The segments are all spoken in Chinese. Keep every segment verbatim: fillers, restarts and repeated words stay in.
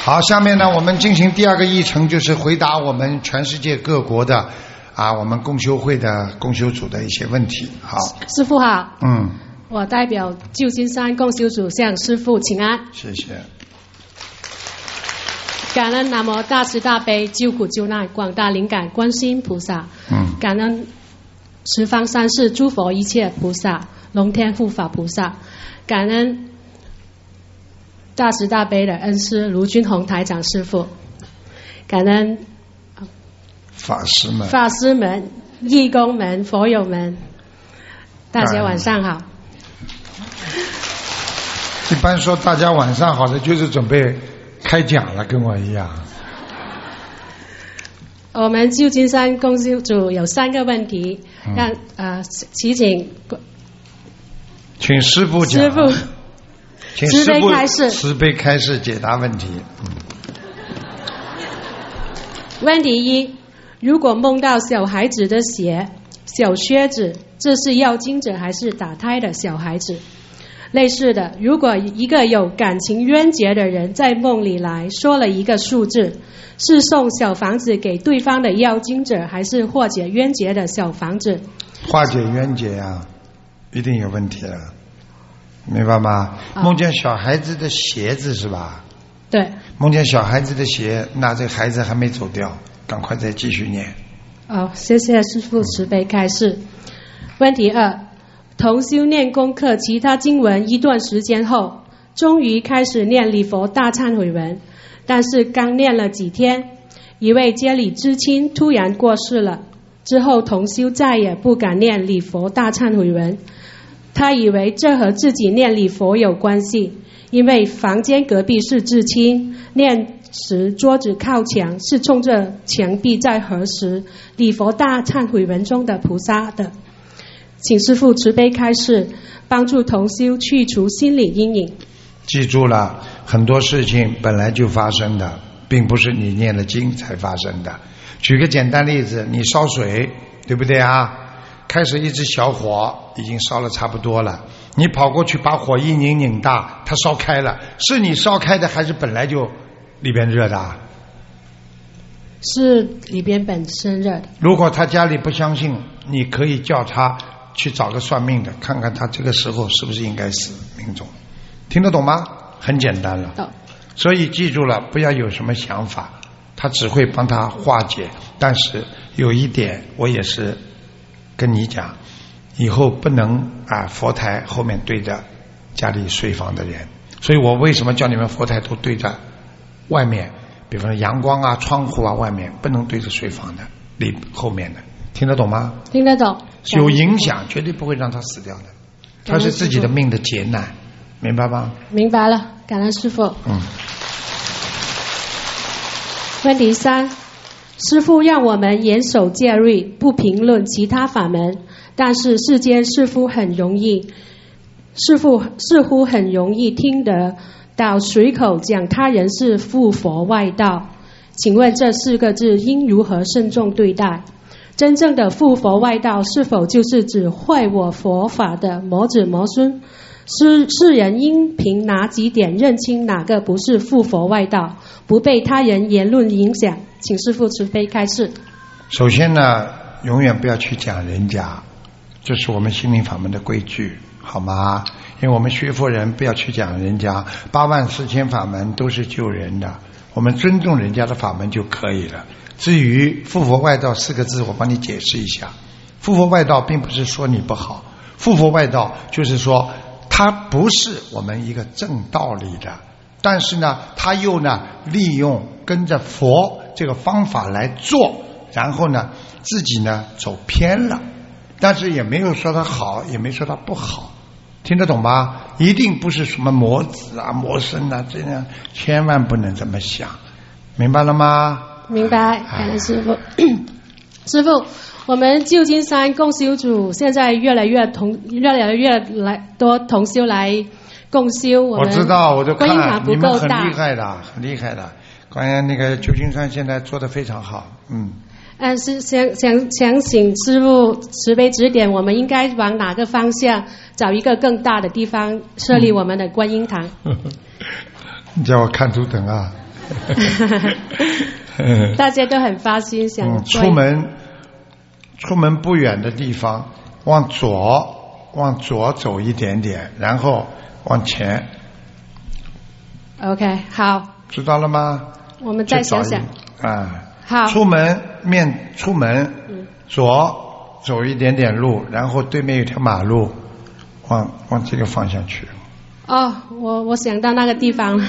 好，下面呢，我们进行第二个议程，就是回答我们全世界各国的啊，我们共修会的共修组的一些问题。好， 师父好。 嗯。 我代表旧金山共修组向师父请安。 谢谢。 感恩南无大慈大悲救苦救难广大灵感观世音菩萨。 嗯。 感恩十方三世诸佛一切菩萨，龙天护法菩萨。感恩大慈大悲的恩师卢军宏台长师父。感恩法师们、 法师们、义工们、佛友们，大家晚上好。 一般说大家晚上好的，就是准备开讲了，跟我一样。 我们旧金山共修组有三个问题，嗯、让呃，祈请请师父讲。 师父， 请师父慈悲开示， 慈悲开示解答问题。嗯。 问题一：如果梦到小孩子的鞋、小靴子，这是要经者还是打胎的小孩子？类似的，如果一个有感情冤结的人在梦里来说了一个数字，是送小房子给对方的要经者，还是化解冤结的小房子？ 化解冤结啊，一定有问题了，明白吗？哦、梦见小孩子的鞋子是吧？ 对。 梦见小孩子的鞋，那这孩子还没走掉，赶快再继续念。 哦，谢谢师父慈悲开示。问题二：同修念功课其他经文一段时间后，终于开始念礼佛大忏悔文，但是刚念了几天，一位家里至亲突然过世了，之后同修再也不敢念礼佛大忏悔文。他以为这和自己念礼佛有关系，因为房间隔壁是至亲，念时桌子靠墙，是冲着墙壁在核实礼佛大忏悔文中的菩萨的。请师父慈悲开示，帮助同修去除心理阴影。 记住了，很多事情本来就发生的，并不是你念了经才发生的。举个简单例子，你烧水，对不对啊？开始一直小火，已经烧了差不多了，你跑过去把火一拧拧大，它烧开了，是你烧开的还是本来就里边热的？ 是里边本身热的。 如果他家里不相信，你可以叫他去找个算命的，看看他这个时候是不是应该死命中。听得懂吗？很简单了。 懂。 所以记住了，不要有什么想法，他只会帮他化解。但是有一点我也是跟你讲，以后不能啊佛台后面对着家里睡房的人。所以我为什么叫你们佛台都对着外面，比方说阳光啊窗户啊外面，不能对着睡房的，离后面的。听得懂吗？ 听得懂。 有影响，绝对不会让他死掉的，他是自己的命的劫难，明白吗？ 明白了，感恩师父。 嗯。 问题三：师父让我们严守戒律，不评论其他法门，但是世间似乎很容易，师父似乎很容易听得到随口讲他人是附佛外道，请问这四个字应如何慎重对待？真正的附佛外道是否就是指坏我佛法的魔子魔孙？世世人应凭哪几点认清哪个不是附佛外道，不被他人言论影响？请师父慈悲开示。 首先呢，永远不要去讲人家，这是我们心灵法门的规矩，好吗？因为我们学佛人不要去讲人家，八万四千法门都是救人的，我们尊重人家的法门就可以了。至于附佛外道四个字，我帮你解释一下。附佛外道并不是说你不好，附佛外道就是说他不是我们一个正道理的，但是呢他又呢利用跟着佛这个方法来做，然后呢自己呢走偏了，但是也没有说他好，也没说他不好，听得懂吗？一定不是什么魔子啊魔神啊，这样千万不能这么想，明白了吗？ 明白，感恩师父。师父，我们旧金山共修组现在越来越同越来越来多同修来共修，我们我知道，我都看， 你们很厉害的，很厉害的。关于那个旧金山现在做得非常好，嗯。 嗯，是想想想请师父慈悲指点，我们应该往哪个方向找一个更大的地方设立我们的观音堂？ 嗯、你叫我看图腾啊？ 大家都很发心想、 嗯、出门出门不远的地方，往左往左走一点点，然后往前。 OK， 好， 知道了吗？ 我们再想想啊。 好， 出门面出门、嗯、左走一点点路，然后对面有条马路，往往这个方向去。哦， 我我想到那个地方了。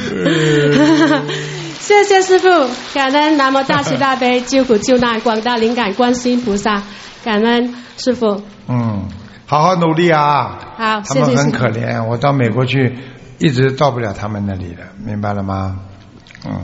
谢谢师父，感恩南无大慈大悲救苦救难广大灵感观世音菩萨，感恩师父。 嗯，好好努力啊！ 好， 他们很可怜，我到美国去，一直到不了他们那里的，明白了吗？嗯，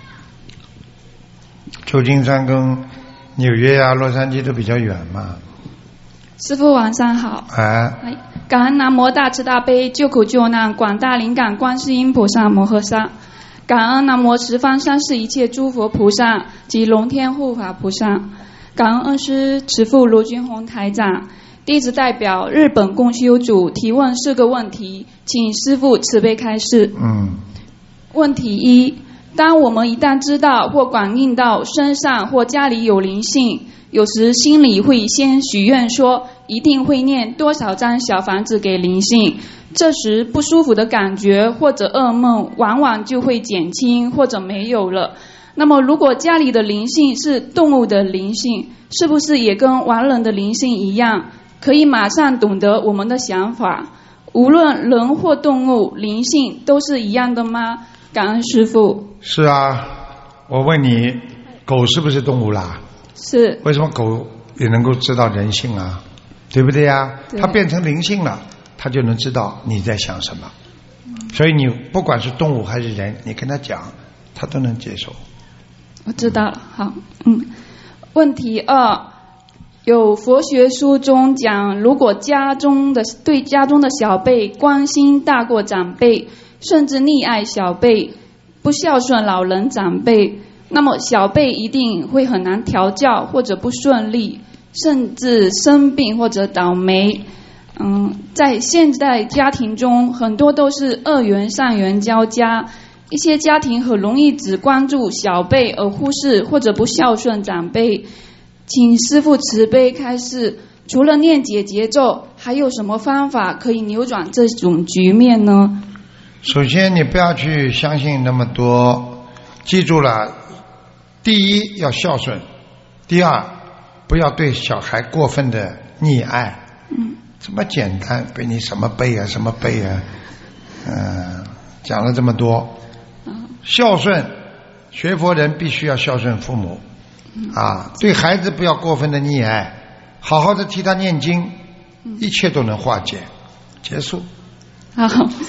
旧金山跟纽约啊、洛杉矶都比较远嘛。 师父晚上好。 哎。 感恩南无大慈大悲救苦救难广大灵感观世音菩萨摩诃萨，感恩南无十方三世一切诸佛菩萨及龙天护法菩萨，感恩恩师慈父卢军宏台长。弟子代表日本共修组提问四个问题，请师父慈悲开示。 嗯。 问题一：当我们一旦知道或感应到身上或家里有灵性，有时心里会先许愿说一定会念多少张小房子给灵性，这时不舒服的感觉或者噩梦往往就会减轻或者没有了。那么如果家里的灵性是动物的灵性，是不是也跟亡人的灵性一样，可以马上懂得我们的想法？无论人或动物，灵性都是一样的吗？感恩师父。 是啊，我问你，狗是不是动物啦？ 是。 为什么狗也能够知道人性啊？对不对呀？它变成灵性了，它就能知道你在想什么。所以你不管是动物还是人，你跟它讲，它都能接受。 我知道了，好，嗯。问题二，有佛学书中讲，如果家中的对家中的小辈关心大过长辈，甚至溺爱小辈，不孝顺老人长辈，那么小辈一定会很难调教或者不顺利，甚至生病或者倒霉。嗯，在现代家庭中，很多都是恶缘善缘交加，一些家庭很容易只关注小辈而忽视或者不孝顺长辈。请师父慈悲开示，除了念解结咒，还有什么方法可以扭转这种局面呢？ 首先你不要去相信那么多，记住了，第一要孝顺，第二不要对小孩过分的溺爱。 嗯， 这么简单，被你什么背啊什么背啊，嗯、呃，讲了这么多。孝顺，学佛人必须要孝顺父母，啊，对孩子不要过分的溺爱，好好的替他念经，一切都能化解。结束。 好，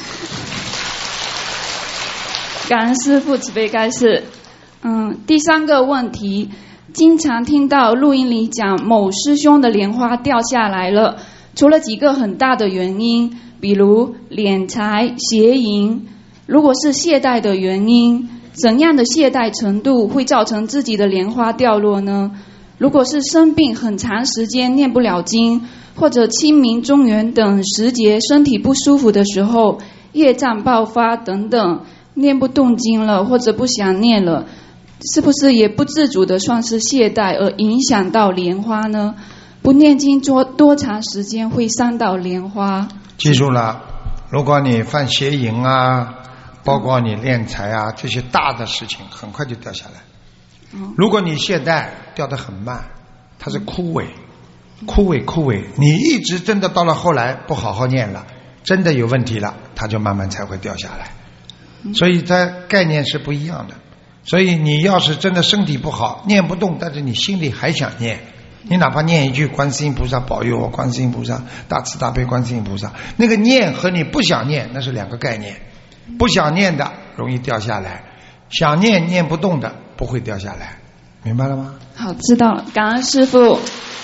感恩师父慈悲开示。嗯，第三个问题，经常听到录音里讲某师兄的莲花掉下来了，除了几个很大的原因，比如敛财、邪淫，如果是懈怠的原因，怎样的懈怠程度会造成自己的莲花掉落呢？如果是生病很长时间念不了经，或者清明、中元等时节身体不舒服的时候，业障爆发等等，念不动经了或者不想念了，是不是也不自主的算是懈怠而影响到莲花呢？不念经多多长时间会伤到莲花？ 记住了，如果你犯邪淫啊，包括你敛财啊，这些大的事情很快就掉下来。如果你懈怠，掉得很慢，它是枯萎枯萎枯萎，你一直真的到了后来不好好念了，真的有问题了，它就慢慢才会掉下来。所以它概念是不一样的。所以你要是真的身体不好，念不动，但是你心里还想念，你哪怕念一句观世音菩萨保佑我，观世音菩萨大慈大悲观世音菩萨，那个念和你不想念那是两个概念。不想念的容易掉下来，想念念不动的不会掉下来，明白了吗？ 好，知道了，感恩师父。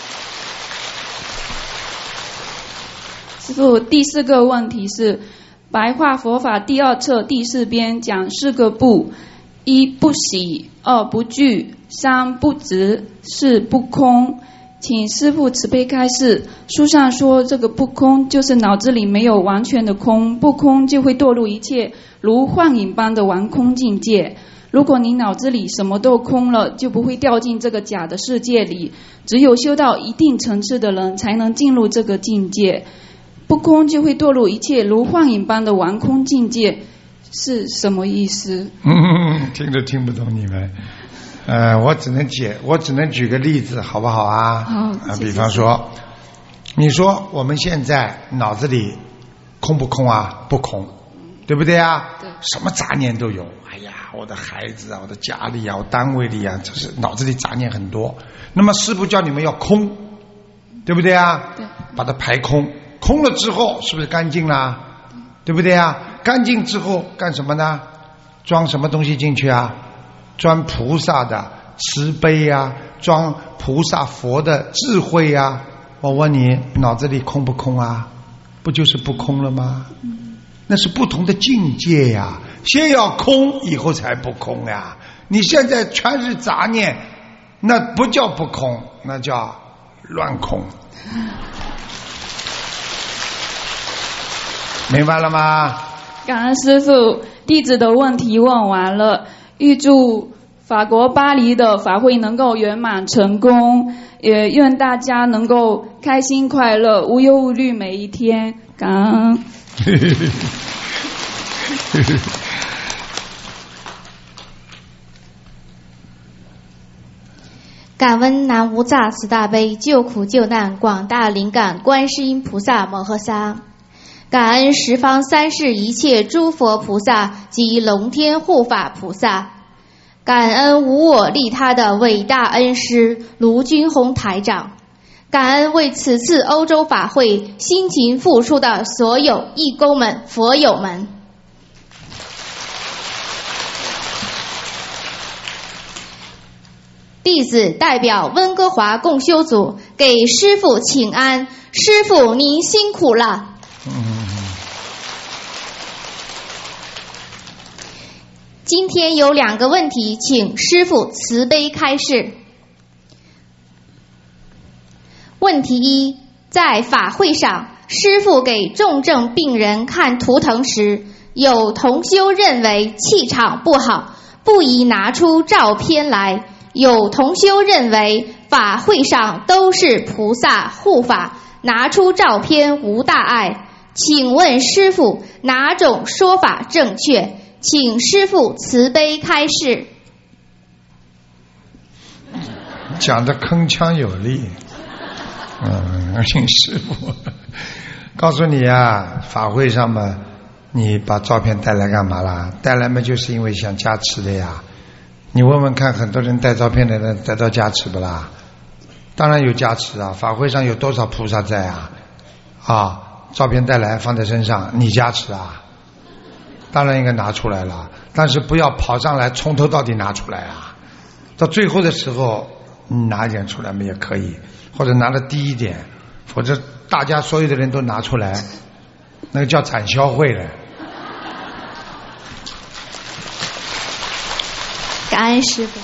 师父，第四个问题是白话佛法第二册第四编讲四个不：一不喜，二不惧，三不执，四不空。请师父慈悲开示。书上说这个不空就是脑子里没有完全的空，不空就会堕入一切如幻影般的玩空境界。 如果你脑子里什么都空了，就不会掉进这个假的世界里。只有修到一定层次的人，才能进入这个境界。不空就会堕入一切如幻影般的完空境界，是什么意思？ 嗯，听都听不懂你们。呃，我只能解，我只能举个例子，好不好啊？ 好， 啊，比方说，你说我们现在脑子里空不空啊？不空，对不对啊？ 对。 什么杂念都有。哎呀，我的孩子啊，我的家里啊，我单位里啊，这是脑子里杂念很多。那么师父叫你们要空，对不对啊？ 对。 把它排空，空了之后是不是干净啦？对不对啊？干净之后干什么呢？装什么东西进去啊？装菩萨的慈悲啊，装菩萨佛的智慧啊。我问你，脑子里空不空啊？不就是不空了吗？那是不同的境界呀，先要空，以后才不空呀。你现在全是杂念，那不叫不空，那叫乱空。明白了吗？ 感恩师父，弟子的问题问完了，预祝法国巴黎的法会能够圆满成功，也愿大家能够开心快乐，无忧无虑每一天。感恩。 感恩南无大慈大悲救苦救难广大灵感观世音菩萨摩诃萨，感恩十方三世一切诸佛菩萨及龙天护法菩萨，感恩无我利他的伟大恩师卢军宏台长，感恩为此次欧洲法会辛勤付出的所有义工们、佛友们。弟子代表温哥华共修组给师父请安，师父您辛苦了。今天有两个问题，请师父慈悲开示。问题一，在法会上，师父给重症病人看图腾时，有同修认为气场不好，不宜拿出照片来。有同修认为法会上都是菩萨护法，拿出照片无大碍。请问师父哪种说法正确？请师父慈悲开示。 讲得铿锵有力。嗯，请师父告诉你啊，法会上嘛，你把照片带来干嘛啦？带来嘛，就是因为想加持的呀。你问问看，很多人带照片的人得到加持不啦？当然有加持啊！法会上有多少菩萨在啊？啊，照片带来放在身上，你加持啊？当然应该拿出来了，但是不要跑上来从头到底拿出来啊！到最后的时候，你拿一点出来嘛也可以，或者拿的低一点，否则大家所有的人都拿出来，那个叫展销会了。 感恩师父。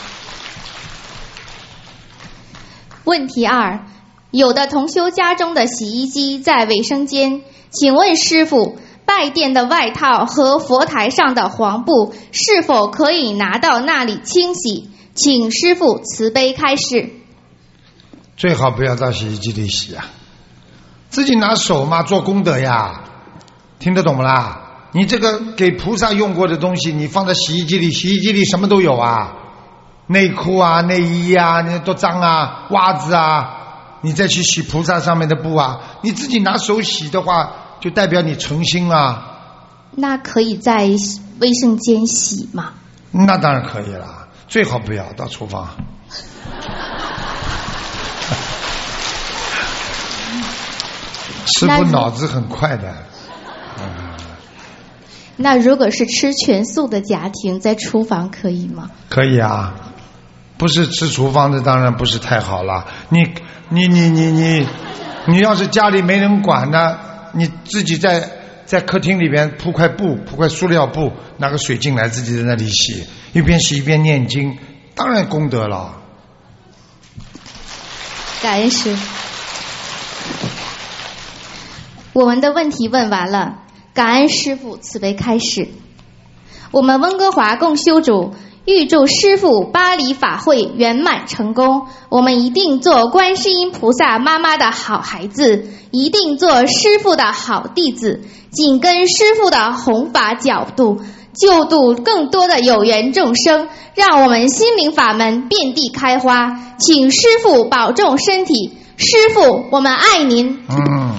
问题二，有的同修家中的洗衣机在卫生间，请问师父，拜殿的外套和佛台上的黄布是否可以拿到那里清洗？请师父慈悲开示。 最好不要到洗衣机里洗啊，自己拿手嘛，做功德呀，听得懂不啦？你这个给菩萨用过的东西，你放在洗衣机里，洗衣机里什么都有啊，内裤啊、内衣啊，那多脏啊，袜子啊，你再去洗菩萨上面的布啊，你自己拿手洗的话，就代表你诚心啊。 那可以在卫生间洗吗？ 那当然可以了，最好不要到厨房。师父脑子很快的。 那如果是吃全素的家庭，在厨房可以吗？ 可以啊，不是吃厨房的当然不是太好了。你你你你你，你要是家里没人管呢，你自己在在客厅里边铺块布，铺块塑料布，拿个水进来，自己在那里洗，一边洗一边念经，当然功德了。 感恩师父。我们的问题问完了。感恩师父慈悲开示。我们温哥华共修组预祝师父巴黎法会圆满成功。我们一定做观世音菩萨妈妈的好孩子，一定做师父的好弟子，紧跟师父的弘法角度，救度更多的有缘众生，让我们心灵法门遍地开花。请师父保重身体，师父，我们爱您。 嗯，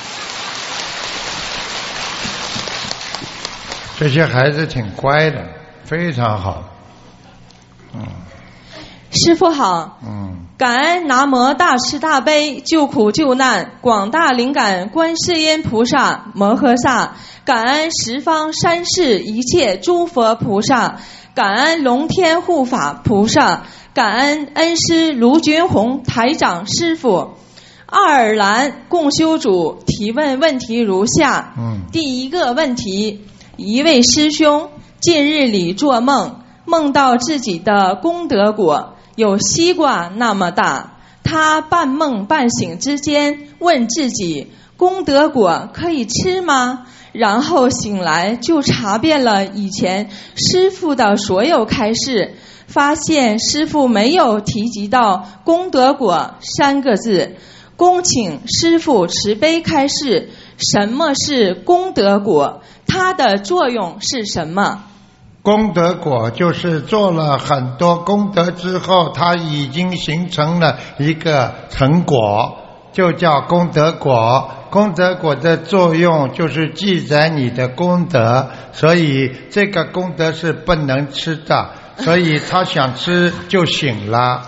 这些孩子挺乖的，非常好。嗯， 师父好。 嗯， 感恩南无大慈大悲救苦救难广大灵感观世音菩萨摩诃萨，感恩十方三世一切诸佛菩萨，感恩龙天护法菩萨，感恩恩师卢军宏台长师父。爱尔兰共修组提问问题如下。 嗯， 第一个问题，一位师兄近日里做梦，梦到自己的功德果有西瓜那么大，他半梦半醒之间问自己，功德果可以吃吗？然后醒来就查遍了以前师父的所有开示，发现师父没有提及到功德果三个字。恭请师父慈悲开示，什么是功德果？它的作用是什么？ 功德果就是做了很多功德之后，它已经形成了一个成果，就叫功德果。功德果的作用就是记载你的功德，所以这个功德是不能吃的，所以他想吃就醒了。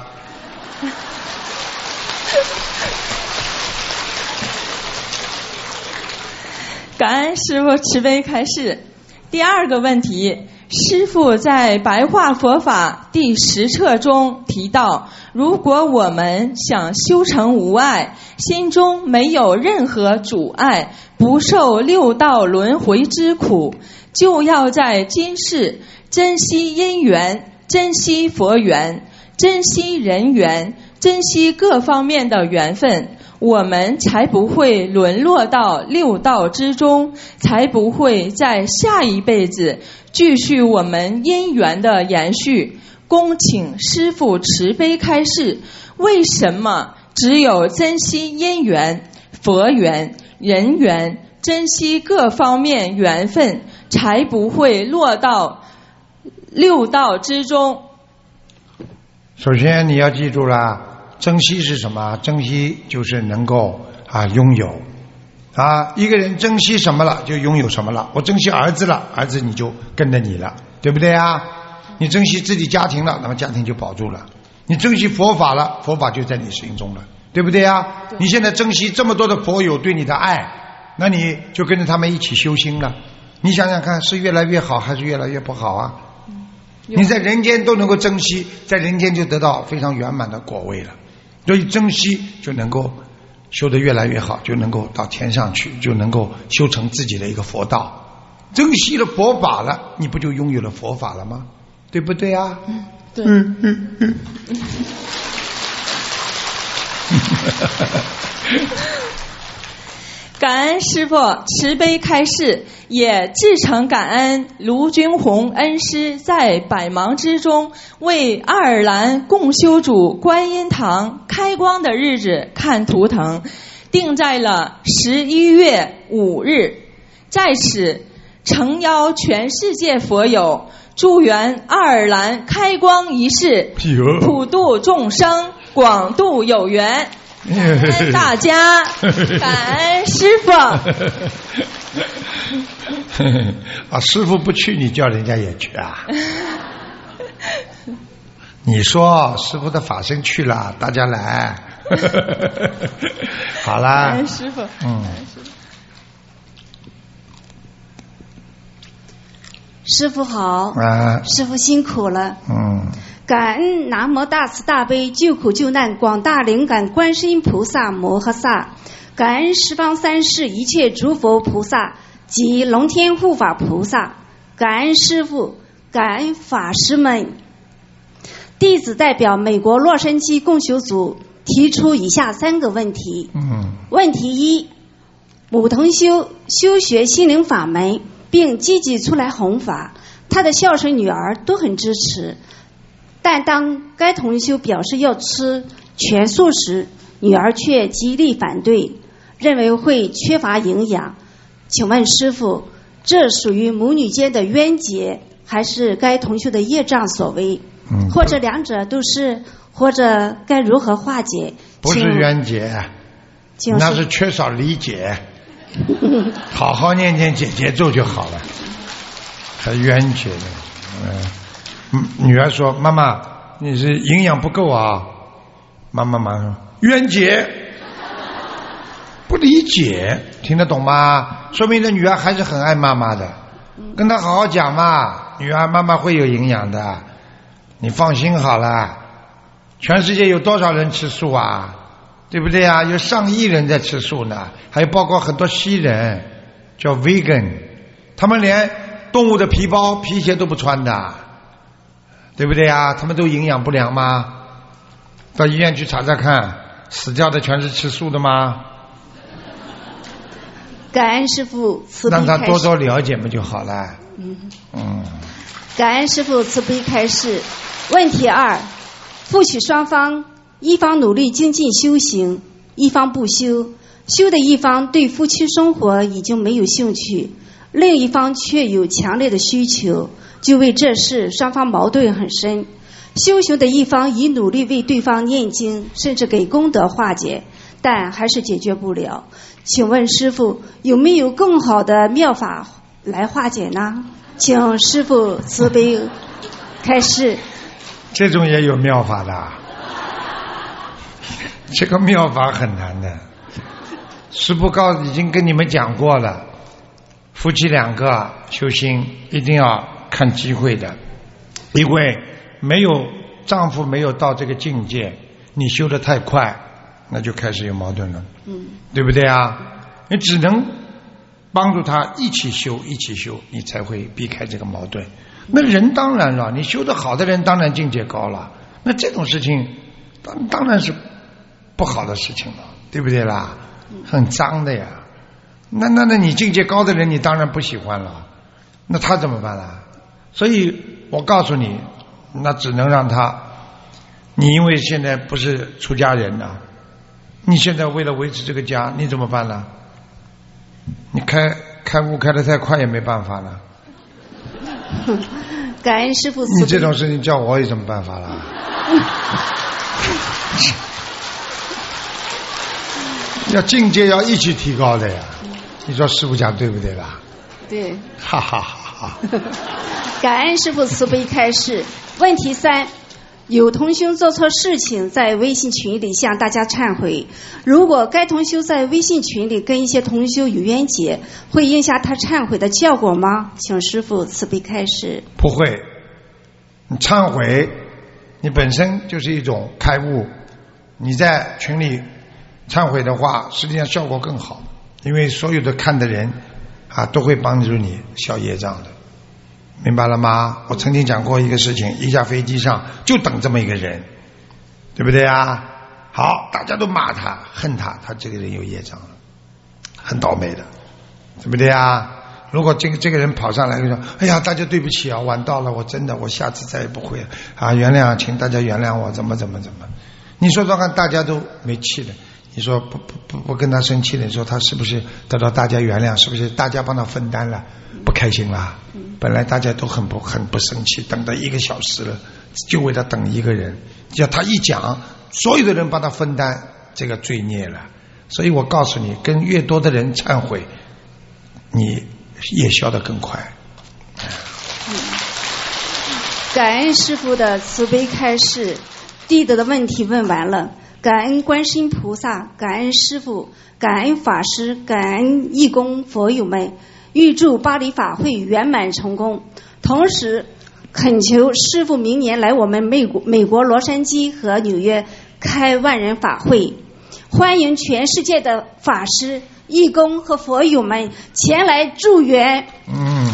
感恩师父慈悲开示。第二个问题，师父在白话佛法第十册中提到，如果我们想修成无碍，心中没有任何阻碍，不受六道轮回之苦，就要在今世珍惜因缘，珍惜佛缘，珍惜人缘，珍惜各方面的缘分，我们才不会沦落到六道之中，才不会在下一辈子继续我们因缘的延续。恭请师父慈悲开示，为什么只有珍惜因缘、佛缘、人缘，珍惜各方面缘分，才不会落到六道之中？ 首先你要记住了，珍惜是什么？珍惜就是能够啊拥有啊，一个人珍惜什么了，就拥有什么了。我珍惜儿子了，儿子你就跟着你了，对不对啊？你珍惜自己家庭了，那么家庭就保住了。你珍惜佛法了，佛法就在你心中了，对不对啊？对。你现在珍惜这么多的佛友对你的爱，那你就跟着他们一起修心了。你想想看，是越来越好还是越来越不好啊？你在人间都能够珍惜，在人间就得到非常圆满的果位了。所以珍惜就能够修得越来越好，就能够到天上去，就能够修成自己的一个佛道。珍惜了佛法了，你不就拥有了佛法了吗？对不对啊？ 嗯，对。 嗯嗯嗯。 感恩师父慈悲开示，也至诚感恩卢军宏恩师在百忙之中为爱尔兰共修组观音堂开光的日子看图腾，定在了十一月五日。在此诚邀全世界佛友祝愿爱尔兰开光仪式普度众生，广度有缘。感恩大家，感恩师父。 啊，师父不去，你叫人家也去啊？你说师父的法身去了，大家来。好啦， 感恩师父。 嗯。 师父好。 啊。 师父辛苦了。 嗯。 感恩南无大慈大悲救苦救难广大灵感观世音菩萨摩诃萨，感恩十方三世一切诸佛菩萨及龙天护法菩萨，感恩师父，感恩法师们。弟子代表美国洛杉矶共修组提出以下三个问题。 嗯。 问题一，母同修修学心灵法门并积极出来弘法，他的孝顺女儿都很支持， 但当该同修表示要吃全素时，女儿却极力反对，认为会缺乏营养。请问师父，这属于母女间的冤结，还是该同修的业障所为？ 嗯， 或者两者都是，或者该如何化解？ 不是冤结，那是缺少理解。好好念念解结咒就好了，还冤结呢。嗯，女儿说：“妈妈，你是营养不够啊。”妈妈马上说：“冤结，不理解，听得懂吗？说明这女儿还是很爱妈妈的，跟她好好讲嘛。女儿，妈妈会有营养的，你放心好了。全世界有多少人吃素啊？对不对啊？有上亿人在吃素呢，还有包括很多西人叫 vegan， 他们连动物的皮包皮鞋都不穿的，对不对啊？他们都营养不良吗？到医院去查查看，死掉的全是吃素的吗？ 感恩师父慈悲开示， 让他多多了解嘛就好了。 嗯嗯。 感恩师父慈悲开示。问题二：夫妻双方，一方努力精进修行，一方不修，修的一方对夫妻生活已经没有兴趣，另一方却有强烈的需求，就为这事双方矛盾很深。修行的一方以努力为对方念经，甚至给功德化解，但还是解决不了。请问师父，有没有更好的妙法来化解呢？请师父慈悲开示。 这种也有妙法的，这个妙法很难的。师父告已经跟你们讲过了，夫妻两个修心一定要看机会的，因为没有丈夫没有到这个境界，你修得太快，那就开始有矛盾了，嗯，对不对啊？你只能帮助他一起修，一起修，你才会避开这个矛盾。那人当然了，你修得好的人当然境界高了，那这种事情当当然是不好的事情了，对不对啦？很脏的呀。那那那你境界高的人，你当然不喜欢了，那他怎么办啦？所以我告诉你，那只能让他，你因为现在不是出家人了，你现在为了维持这个家，你怎么办呢？你开开悟开得太快也没办法了。 感恩师父慈悲。 你这种事情叫我有什么办法了？要境界要一起提高的呀，你说师父讲对不对啦？ 对。 哈哈哈哈。 感恩师父慈悲开示。问题三：有同修做错事情，在微信群里向大家忏悔。如果该同修在微信群里跟一些同修有冤结，会影响他忏悔的效果吗？请师父慈悲开示。 不会，你忏悔，你本身就是一种开悟。你在群里忏悔的话，实际上效果更好，因为所有的看的人啊，都会帮助你消业障的。明白了吗？我曾经讲过一个事情，一架飞机上就等这么一个人，对不对啊？好，大家都骂他恨他，他这个人有业障了，很倒霉的，对不对啊？如果这个这个人跑上来就说，哎呀大家对不起啊，晚到了，我真的我下次再也不会了啊，原谅请大家原谅我，怎么怎么怎么，你说说看，大家都没气的，你说不不不不跟他生气的，你说他是不是得到大家原谅？是不是大家帮他分担了？不开心啦？本来大家都很不很不生气，等到一个小时了，就为他等一个人，叫他一讲，所有的人帮他分担这个罪孽了。所以我告诉你，跟越多的人忏悔，你也消得更快。 感恩师父的慈悲开示，弟子的问题问完了。感恩观世音菩萨，感恩师父，感恩法师，感恩义工佛友们，预祝巴黎法会圆满成功。同时恳求师父明年来我们美国美国洛杉矶和纽约开万人法会，欢迎全世界的法师、义工和佛友们前来助缘。 嗯，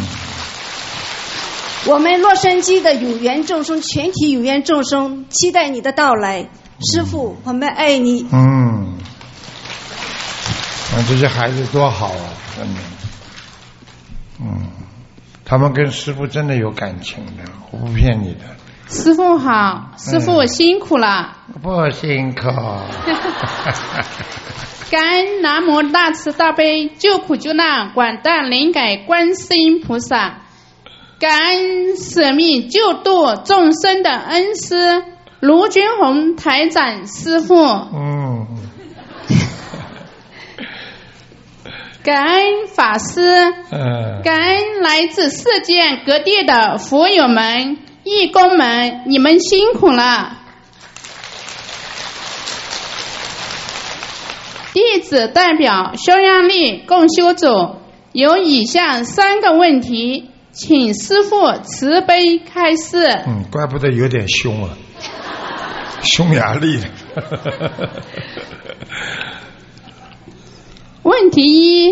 我们洛杉矶的有缘众生，全体有缘众生期待你的到来。师父，我们爱你。 嗯，这些孩子多好啊，真的。嗯，他们跟师父真的有感情的，我不骗你的。 师父好，师父辛苦了。 嗯、不辛苦。 感恩南无大慈大悲救苦救难广大灵感观世音菩萨，感恩舍命救度众生的恩师卢军宏台长师父。 嗯。 感恩法师， 嗯， 感恩来自世界各地的佛友们、义工们，你们辛苦了。弟子代表匈牙利共修组有以下三个问题，请师父慈悲开示。 嗯，怪不得有点凶啊，匈牙利。 问题一，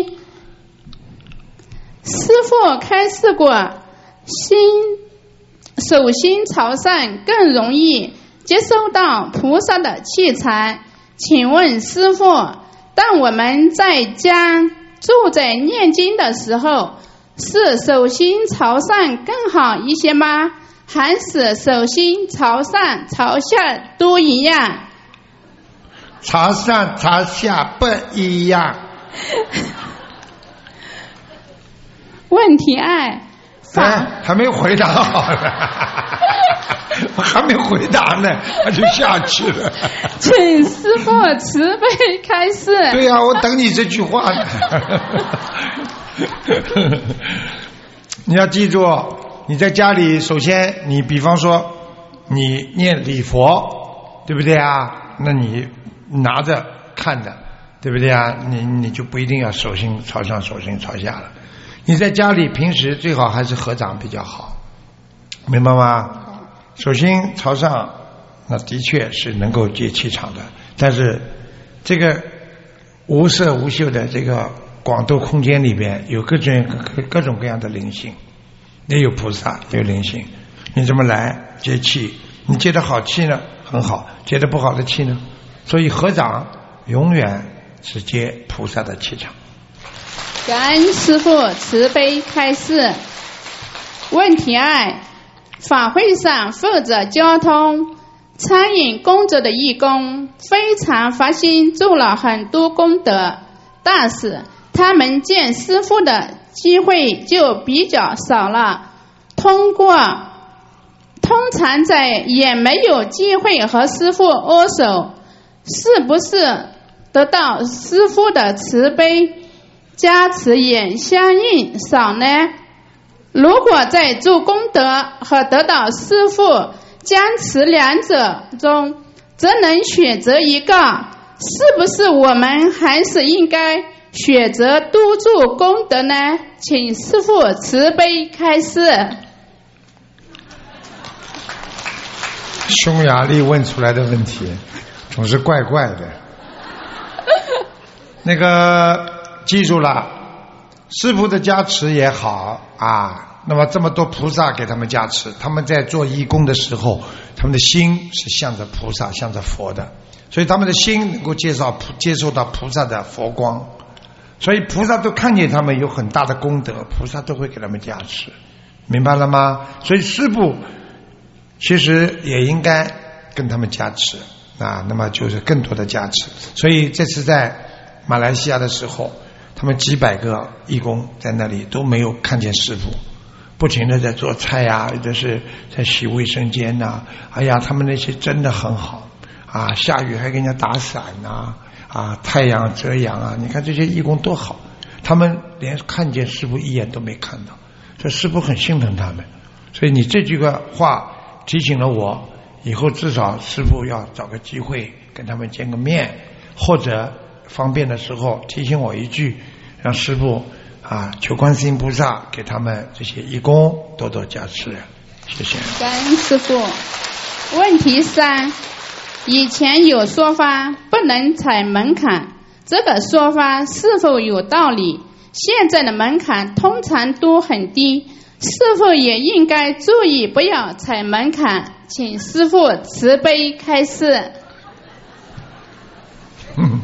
师父开示过，心手心朝上更容易接收到菩萨的气场。请问师父，当我们在家坐在念经的时候，是手心朝上更好一些吗？还是手心朝上朝下都一样？ 朝上朝下不一样。 问题二， 哎，还没回答好呢，我还没回答呢，他就下去了。 请师父慈悲开示。 对呀、啊，我等你这句话呢。你要记住，你在家里，首先你比方说你念礼佛，对不对啊？那你拿着看着，对不对啊？你你就不一定要手心朝上，手心朝下了。你在家里平时最好还是合掌比较好，明白吗？手心朝上，那的确是能够接气场的，但是这个无色无嗅的这个广度空间里边有各种各各种各样的灵性，也有菩萨，也有灵性。你怎么来接气？你接的好气呢，很好；接的不好的气呢，所以合掌永远是接菩萨的气场。 感恩师父慈悲开示。问题二，法会上负责交通、餐饮工作的义工非常发心做了很多功德，但是他们见师父的机会就比较少了。通过通常在也没有机会和师父握手，是不是得到师父的慈悲加持也相应少呢？如果在做功德和得到师父加持两者中，则能选择一个，是不是我们还是应该选择多做功德呢？请师父慈悲开示。 匈牙利问出来的问题总是怪怪的。那个记住了，师父的加持也好啊，那么这么多菩萨给他们加持，他们在做义工的时候，他们的心是向着菩萨向着佛的，所以他们的心能够接受接受到菩萨的佛光，所以菩萨都看见他们有很大的功德，菩萨都会给他们加持，明白了吗？所以师父其实也应该跟他们加持啊，那么就是更多的加持。所以这次在马来西亚的时候，他们几百个义工在那里都没有看见师父，不停的在做菜呀、啊，有的是在洗卫生间呐、啊。哎呀，他们那些真的很好啊，下雨还给人家打伞呐、啊，啊，太阳遮阳啊，你看这些义工多好，他们连看见师父一眼都没看到，所以师父很心疼他们。所以你这句话提醒了我，以后至少师父要找个机会跟他们见个面，或者方便的时候提醒我一句，让师父啊求观世音菩萨给他们这些义工多多加持。谢谢。 感恩师父。问题三，以前有说法不能踩门槛，这个说法是否有道理？现在的门槛通常都很低，是否也应该注意不要踩门槛？请师父慈悲开示。 嗯，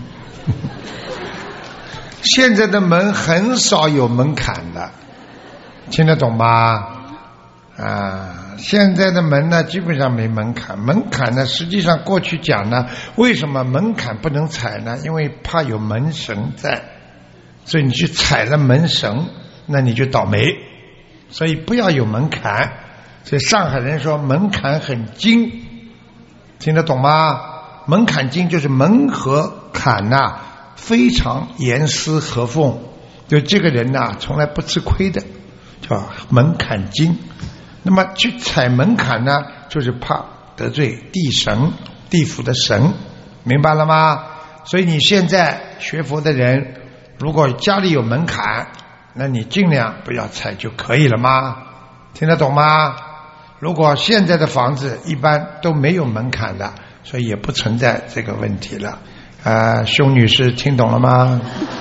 现在的门很少有门槛的，听得懂吗？啊， 现在的门呢，基本上没门槛。门槛呢，实际上过去讲呢，为什么门槛不能踩呢？因为怕有门神在，所以你去踩了门神，那你就倒霉。所以不要有门槛。所以上海人说门槛很精，听得懂吗？门槛精就是门和坎呐、啊，非常严丝合缝，就这个人呐、啊，从来不吃亏的，叫门槛精。那么去踩门槛呢，就是怕得罪地神、地府的神，明白了吗？所以你现在学佛的人，如果家里有门槛，那你尽量不要踩就可以了吗？听得懂吗？如果现在的房子一般都没有门槛的，所以也不存在这个问题了。呃，熊女士听懂了吗？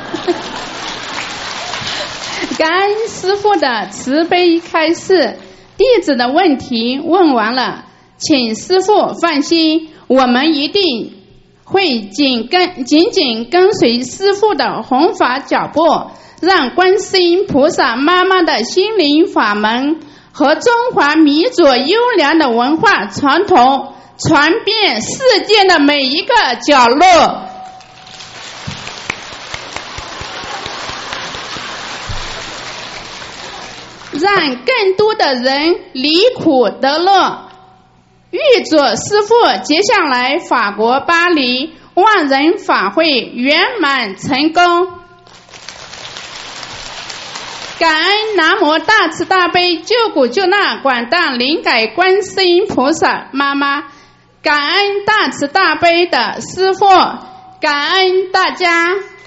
感恩师父的慈悲开示，弟子的问题问完了，请师父放心，我们一定会紧跟紧紧跟随师父的弘法脚步，让观世音菩萨妈妈的心灵法门和中华民族优良的文化传统传遍世界的每一个角落。让更多的人离苦得乐。预祝师父接下来法国巴黎万人法会圆满成功。感恩南无大慈大悲救苦救难广大灵感观世音菩萨妈妈，感恩大慈大悲的师父，感恩大家。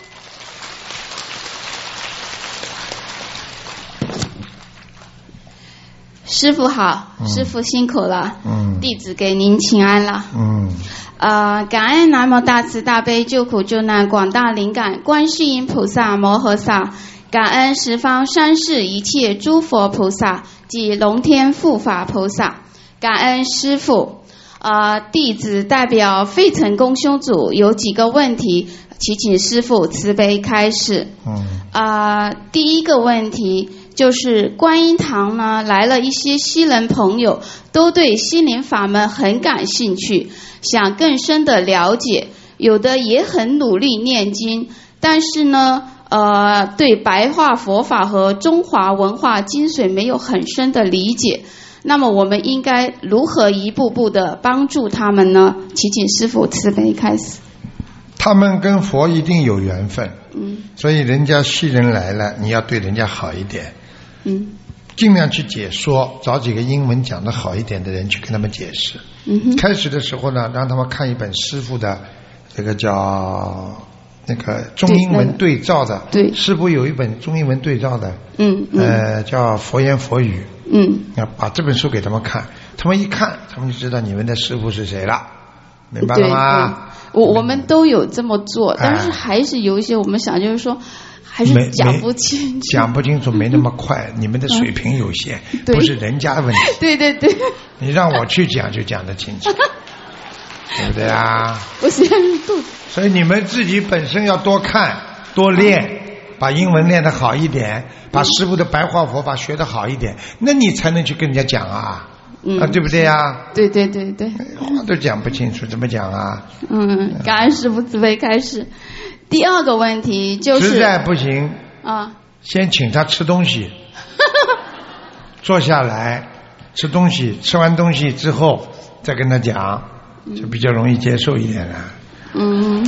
师父好，嗯、师父辛苦了，嗯，弟子给您请安了， 嗯， 呃，感恩南无大慈大悲救苦救难广大灵感观世音菩萨摩诃萨，感恩十方三世一切诸佛菩萨及龙天护法菩萨，感恩师父。呃，弟子代表费城公修组有几个问题，祈请师父慈悲开示。嗯，呃，第一个问题。就是观音堂呢来了一些西人朋友，都对心灵法门很感兴趣，想更深的了解，有的也很努力念经，但是呢呃，对白话佛法和中华文化精髓没有很深的理解。那么我们应该如何一步步的帮助他们呢？祈请师父慈悲开始。 他们跟佛一定有缘分，嗯，所以人家西人来了，你要对人家好一点。嗯，尽量去解说，找几个英文讲得好一点的人去跟他们解释。嗯哼，开始的时候呢，让他们看一本师父的这个叫那个中英文对照的。对，师父有一本中英文对照的。嗯嗯。呃，叫佛言佛语。嗯。要把这本书给他们看，他们一看，他们就知道你们的师父是谁了，明白了吗？ 我我们都有这么做，但是还是有一些我们想就是说。还是讲不清楚， 讲不清楚没那么快，你们的水平有限，嗯、不是人家的问题。 对对对， 你让我去讲就讲得清楚，对不对啊？ 不是， 所以你们自己本身要多看多练，嗯、把英文练得好一点，把师父的白话佛法学得好一点，那你才能去跟人家讲啊，嗯、啊，对不对啊？ 对对对对， 话都讲不清楚，怎么讲啊？ 嗯，感恩师父慈悲开示。第二个问题就是实在不行啊，先请他吃东西，坐下来吃东西，吃完东西之后再跟他讲，就比较容易接受一点了。嗯，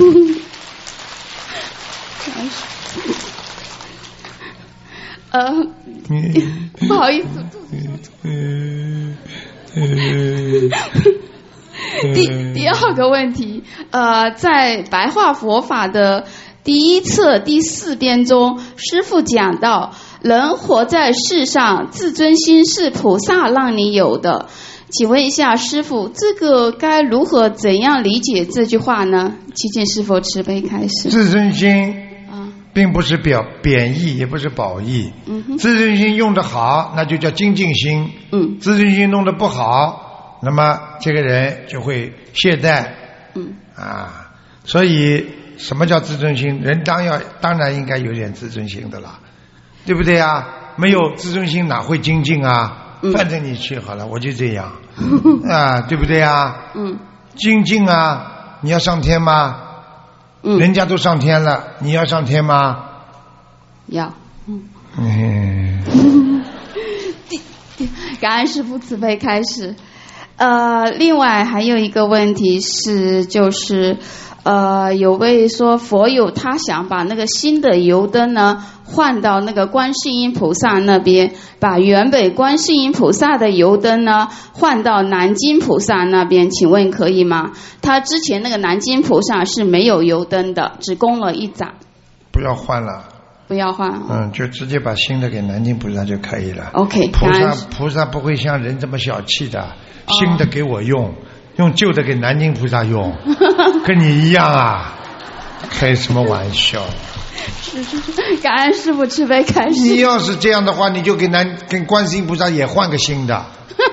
呃，不好意思。嗯嗯第第二个问题，呃，在白话佛法的第一册第四编中，师父讲到，人活在世上，自尊心是菩萨让你有的。请问一下师父，这个该如何怎样理解这句话呢？祈请师父慈悲开示。 自尊心并不是表贬义，也不是褒义。嗯、自尊心用得好，那就叫精进心。嗯，自尊心弄得不好。那么这个人就会懈怠，嗯啊，所以什么叫自尊心？人当要当然应该有点自尊心的了，对不对啊？没有自尊心哪会精进啊？ 嗯反正你去好了，我就这样啊，对不对啊？ 嗯精进啊，你要上天吗？ 嗯， 人家都上天了，你要上天吗？ 要。嗯， 嗯， 感恩师父慈悲开示。呃，另外还有一个问题是，就是呃，有位说佛友他想把那个新的油灯呢换到那个观世音菩萨那边，把原本观世音菩萨的油灯呢换到南京菩萨那边，请问可以吗？他之前那个南京菩萨是没有油灯的，只供了一盏。 不要换了。 不要换。 嗯，就直接把新的给南京菩萨就可以了。 OK， 菩萨感恩菩萨不会像人这么小气的，新的给我用，用旧的给南京菩萨用，跟你一样啊，开什么玩笑？ 是是是，感恩师父慈悲开示。 你要是这样的话，你就给南跟观世音菩萨也换个新的，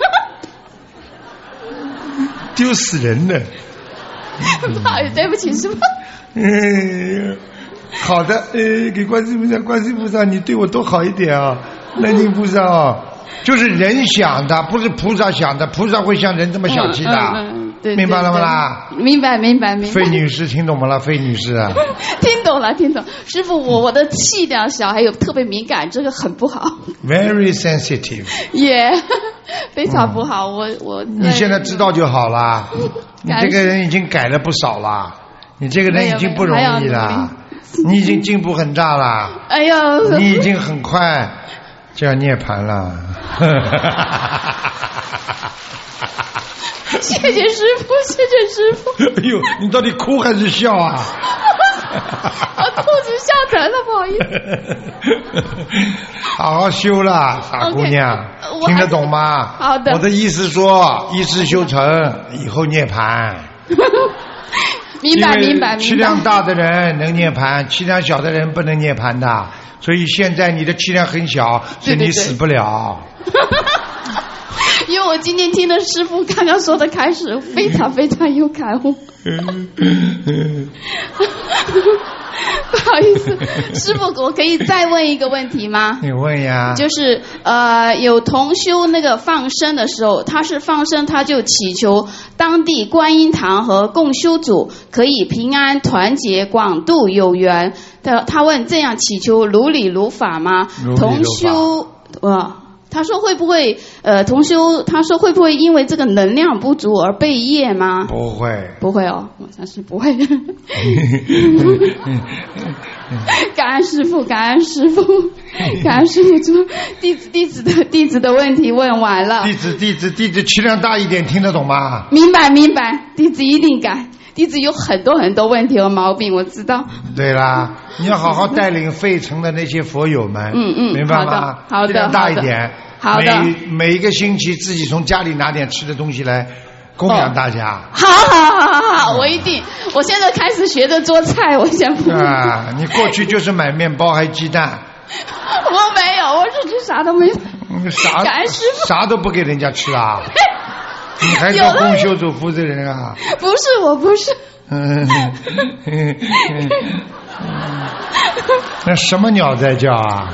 丢死人了。 不好意思，对不起师父。 嗯，好的，呃，给观世音菩萨，观世音菩萨，你对我多好一点啊！南京菩萨啊，就是人想的，不是菩萨想的，菩萨会像人这么小气的， 嗯嗯嗯、对对明白了吗啦？ 明白明白明白。 费女士听懂吗啦？费女士啊， 听懂了听懂。师父，我我的气量小，还有特别敏感，这个很不好。 Very sensitive。 也、yeah, 非常不好，我我。 你现在知道就好了，你这个人已经改了不少了，你这个人已经不容易了。你已经进步很大了， 哎呦， 你已经很快就要涅槃了。 谢谢师父，谢谢师父。 哎呦，你到底哭还是笑啊？ 我肚子笑疼了，不好意思。 好好修了，傻姑娘， okay, 听得懂吗？ 好的。 我的意思说，一世修成，以后涅槃。 明白明白明白。 气量大的人能涅槃，气量小的人不能涅槃的。所以现在你的气量很小，所以你死不了。 对对对因为我今天听了师父刚刚说的开始，非常非常有感悟。不好意思，师父，我可以再问一个问题吗？ 你问呀。 就是呃，有同修那个放生的时候，他是放生，他就祈求当地观音堂和共修组可以平安团结，广度有缘。他他问这样祈求如理如法吗？ 如理如法。 同修呃。他说会不会呃同修他说会不会因为这个能量不足而背业吗？ 不会， 不会哦，我想是不会。感恩师父，感恩师父，感恩师父说弟子弟子的弟子的问题问完了。 弟子弟子弟子气量大一点，听得懂吗？ 明白明白，弟子一定改。弟子有很多很多问题和毛病，我知道。 对啦，你要好好带领费城的那些佛友们， 嗯嗯， 明白吗？ 好的，好的， 量大一点。 好的。 每每一个星期自己从家里拿点吃的东西来供养大家。 好好好好好，我一定。我现在开始学着做菜，我先不。 啊，你过去就是买面包还鸡蛋。 我没有，我出去啥都没有。 啥？ 感恩师父。 啥都不给人家吃啊？你还做共修组负责人啊？ 不是，我不是。 嗯，那什么鸟在叫啊？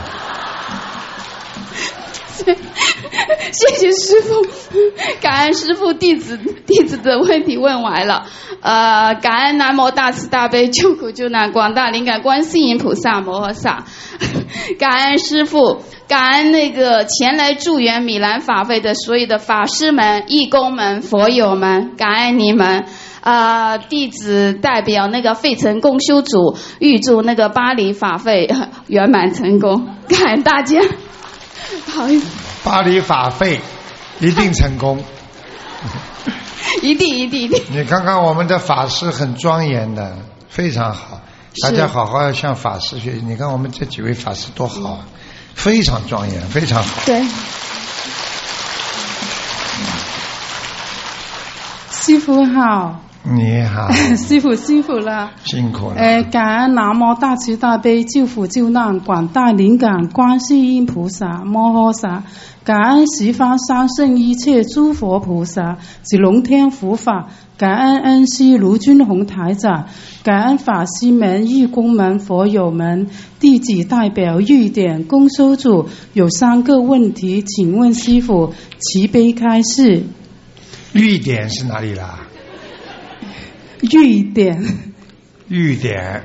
谢谢师父，感恩师父，弟子弟子的问题问完了。呃，感恩南无大慈大悲救苦救难广大灵感观世音菩萨摩诃萨，感恩师父，感恩那个前来助缘米兰法会的所有的法师们、义工们、佛友们，感恩你们。啊、呃，弟子代表那个费城共修组，预祝那个巴黎法会圆满成功，感恩大家。不好意思。 巴黎法会一定成功。 一定一定一定。 你看看我们的法师很庄严的，非常好，大家好好要向法师学习。你看我们这几位法师多好，嗯、非常庄严，非常好。 对。 师父好。 你好， 师傅辛苦了， 辛苦了。 呃，感恩南无大慈大悲救苦救难广大灵感观世音菩萨摩诃萨，感恩十方三圣一切诸佛菩萨及龙天护法，感恩恩师卢军宏台长，感恩法师们、义工们、佛友们，弟子代表玉典公修组有三个问题，请问师父慈悲开示。 玉典是哪里啦？ 玉典， 玉典，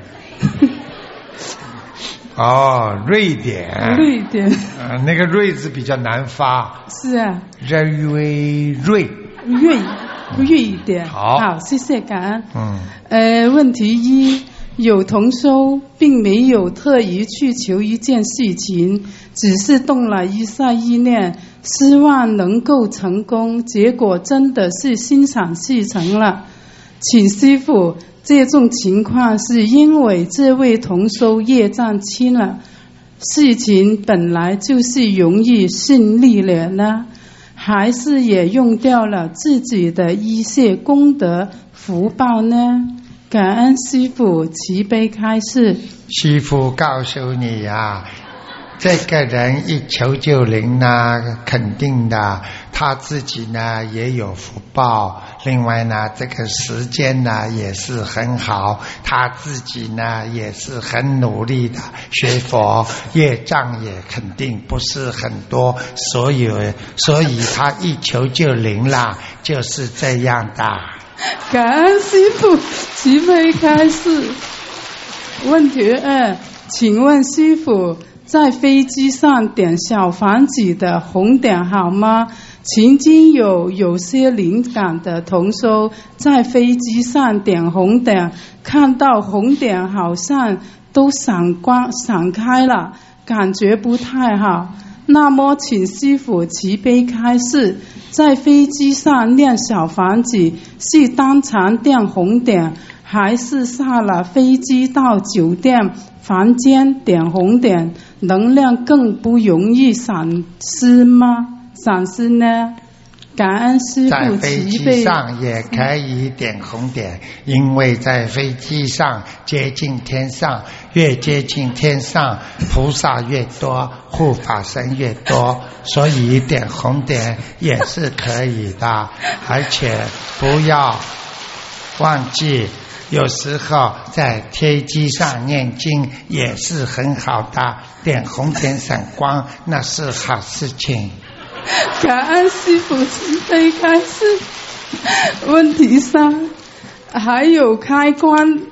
哦，瑞典， 瑞典， 呃，那个瑞字比较难发， 是啊， 瑞瑞瑞瑞典， 好， 好，谢谢感恩。 嗯， 呃，问题一，有同修并没有特意去求一件事情，只是动了一下意念，希望能够成功，结果真的是心想事成了。请师父，这种情况是因为这位同修业障轻了，事情本来就是容易顺利了呢，还是也用掉了自己的一些功德福报呢？感恩师父慈悲开示。 师父告诉你啊，这个人一求就灵呢，肯定的，他自己呢也有福报，另外呢这个时间呢也是很好，他自己呢也是很努力的学佛，业障也肯定不是很多，所以所以他一求就灵啦，就是这样的。 感恩师父慈悲开示。问题二，请问师父，在飞机上点小房子的红点好吗？曾经有有些灵感的同修在飞机上点红点，看到红点好像都闪光闪开了，感觉不太好。那么请师父慈悲开示，在飞机上念小房子是当场点红点，还是下了飞机到酒店房间点红点，能量更不容易闪失吗？闪失呢？感恩师在父飞机慈悲。 上也可以点红点，因为在飞机上接近天上，越接近天上菩萨越多，护法神越多，所以点红点也是可以的。而且不要忘记，有时候在飞机上念经也是很好的，点红点闪光那是好事情。 感恩师父慈悲开示。问题三，还有开关，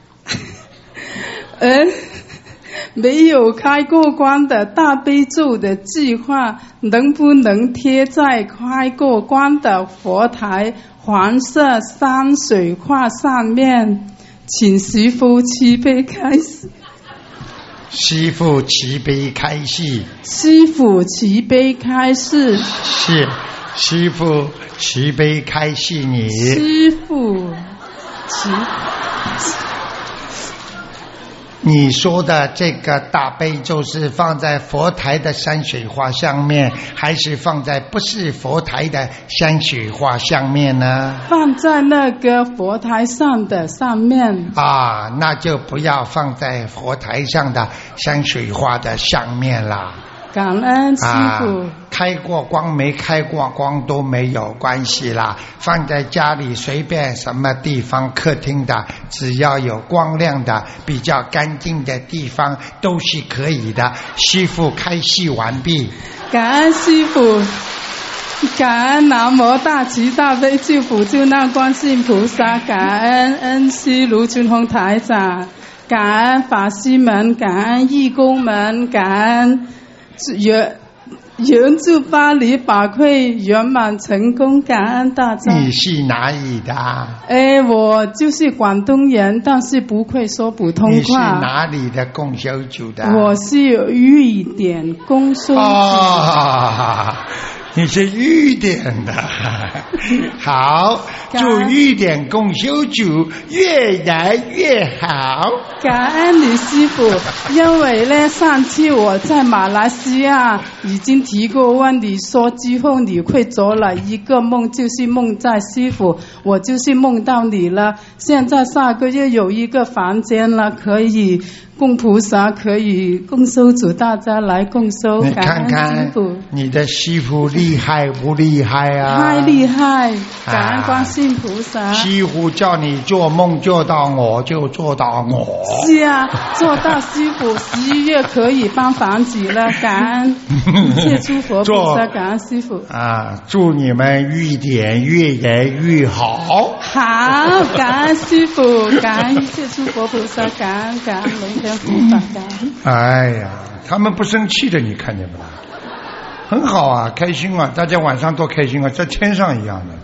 呃，没有开过关的大悲咒的计划，能不能贴在开过关的佛台黄色山水画上面？请师父慈悲开示。 师父慈悲开示， 师父慈悲开示， 是师父慈悲开示你。 师父慈。 你说的这个大悲咒是放在佛台的山水画上面，还是放在不是佛台的山水画上面呢？ 放在那个佛台上的上面啊，那就不要放在佛台上的山水画的上面啦。 感恩师父、 啊、开过光没开过光都没有关系啦，放在家里随便什么地方，客厅的只要有光亮的比较干净的地方都是可以的。师父开示完毕。 感恩师父，感恩南无大慈大悲救苦救难观世音菩萨，感恩恩师卢俊宏台长，感恩法师们，感恩义工们，感恩援援助巴黎法会圆满成功，感恩大家。 你是哪里的？ 哎，我就是广东人，但是不会说普通话。 你是哪里的共修组的？ 我是玉典共修组。 哦，你是玉典的。好，祝玉典共修组越来越好。 感恩你师父。 因为呢，上次我在马来西亚已经提过问你说，之后你会做了一个梦，就是梦在师父，我就是梦到你了。现在下个月有一个房间了，可以供菩萨，可以供修主，大家来供修。 你看看你的师父厉害不厉害啊？ 太厉害！感恩观世音菩萨。 师父叫你做梦做到我就做到我。 是啊，做到师父十一月可以搬房子了，感恩一切诸佛菩萨，感恩师父啊！祝你们玉典越来越好。 好，感恩师父，感恩一切诸佛菩萨，感恩感恩龙天护法，感恩。 哎呀，他们不生气的，你看见没有？很好啊，开心啊！大家晚上多开心啊，在天上一样的。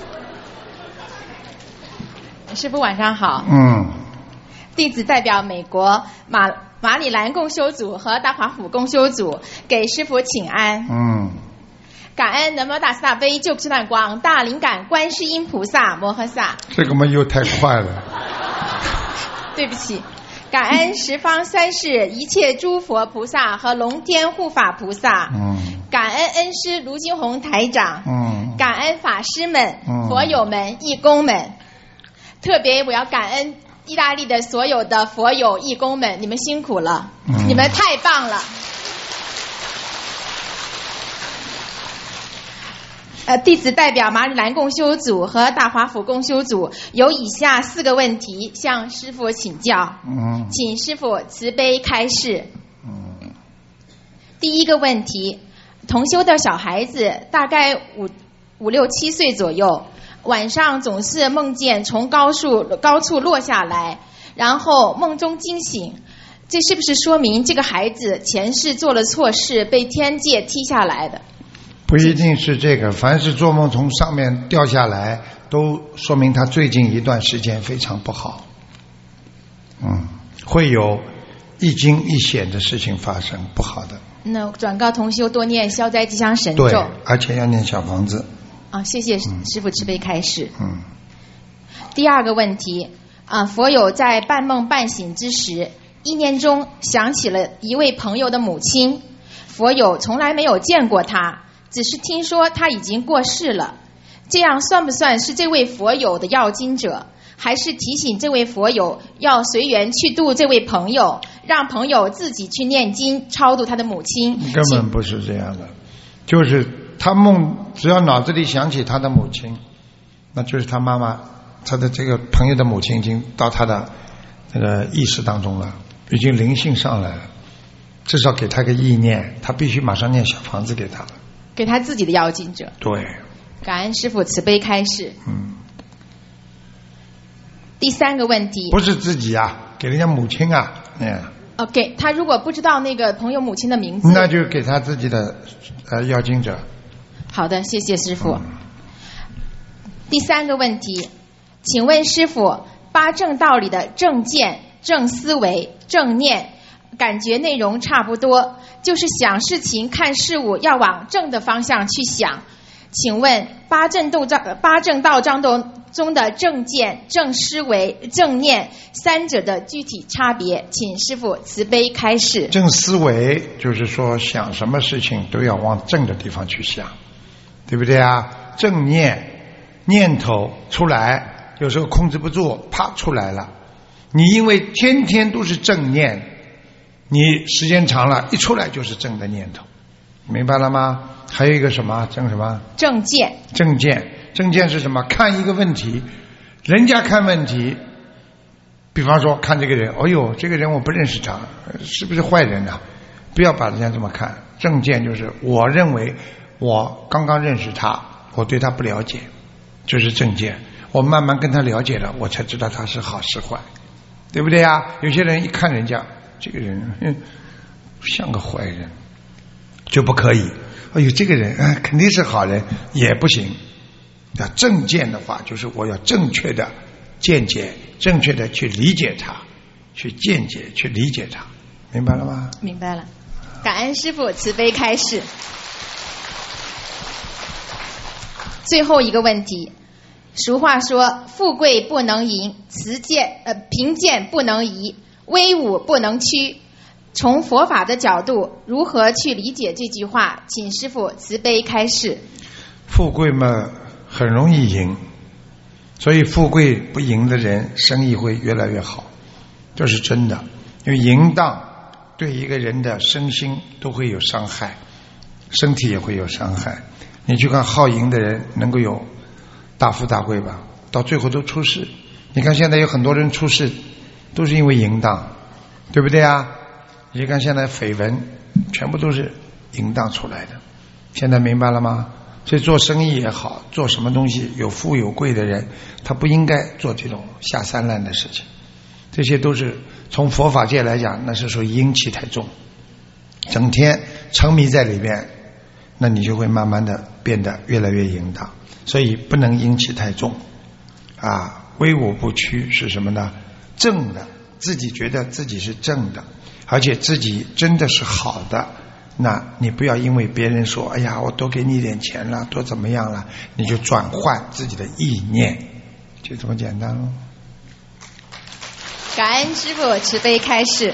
师父晚上好。 嗯。 弟子代表美国马马里兰共修组和大华府共修组给师父请安。 嗯。 感恩南无大慈大悲救苦救难广大灵感观世音菩萨摩诃萨。 这个嘛又太快了。 对不起。感恩十方三世一切诸佛菩萨和龙天护法菩萨。 嗯。 感恩恩师卢金红台长。 嗯。 感恩法师们、 嗯、 佛友们、义工们。特别我要感恩意大利的所有的佛友义工们，你们辛苦了、嗯、你们太棒了。呃，弟子代表马里兰共修组和大华府共修组有以下四个问题向师父请教。 嗯， 请师父慈悲开示。 嗯， 第一个问题，同修的小孩子大概五五六七岁左右，晚上总是梦见从高处高处落下来，然后梦中惊醒，这是不是说明这个孩子前世做了错事，被天界踢下来的？ 不一定是这个，凡是做梦从上面掉下来，都说明他最近一段时间非常不好。嗯，会有一惊一险的事情发生，不好的。 那转告同修多念消灾吉祥神咒。 对，而且要念小房子。 啊，谢谢师父慈悲开示。 嗯。 第二个问题啊，佛友在半梦半醒之时，意念中想起了一位朋友的母亲，佛友从来没有见过他，只是听说他已经过世了。这样算不算是这位佛友的要经者？还是提醒这位佛友要随缘去度这位朋友，让朋友自己去念经超度他的母亲？ 根本不是这样的，就是他梦只要脑子里想起他的母亲，那就是他妈妈，他的这个朋友的母亲已经到他的那个意识当中了，已经灵性上来了，至少给他个意念，他必须马上念小房子给他了， 给他自己的要经者。 对， 感恩师父慈悲开示。 嗯。 第三个问题， 不是自己啊，给人家母亲啊，嗯。 哦，给他如果不知道那个朋友母亲的名字， 那就给他自己的呃要经者。 好的，谢谢师父。嗯、第三个问题，请问师父，八正道里的正见、正思维、正念，感觉内容差不多，就是想事情、看事物要往正的方向去想。请问八正道章八正道章中的正见、正思维、正念三者的具体差别，请师父慈悲开示。 正思维就是说想什么事情都要往正的地方去想，对不对啊？正念念头出来，有时候控制不住，啪出来了。你因为天天都是正念，你时间长了，一出来就是正的念头，明白了吗？还有一个什么正什么？ 正见。 正见，正见是什么？看一个问题，人家看问题，比方说看这个人，哎呦，这个人我不认识他，是不是坏人啊？不要把人家这么看。正见就是我认为我刚刚认识他，我对他不了解，就是正见。我慢慢跟他了解了，我才知道他是好是坏，对不对啊？有些人一看人家这个人哼像个坏人，就不可以。哎呦，这个人、呃、肯定是好人，也不行。要正见的话，就是我要正确的见解，正确的去理解他，去见解，去理解他，明白了吗？ 明白了。感恩师父慈悲开示。最后一个问题，俗话说富贵不能淫，慈贱呃贫贱不能移，威武不能屈。 从佛法的角度，如何去理解这句话？请师父慈悲开示。 富贵嘛，很容易赢，所以富贵不赢的人，生意会越来越好，这是真的。因为淫荡对一个人的身心都会有伤害，身体也会有伤害。你去看好淫的人能够有大富大贵吧，到最后都出事。你看现在有很多人出事都是因为淫荡，对不对啊？你看现在绯闻全部都是淫荡出来的，现在明白了吗？所以做生意也好，做什么东西有富有贵的人，他不应该做这种下三滥的事情。这些都是从佛法界来讲，那是属于阴气太重，整天沉迷在里边，那你就会慢慢的变得越来越淫荡。所以不能阴气太重啊，威武不屈是什么呢？正的，自己觉得自己是正的，而且自己真的是好的，那你不要因为别人说哎呀我多给你一点钱了，多怎么样了，你就转换自己的意念，就这么简单咯。 感恩师父慈悲开示。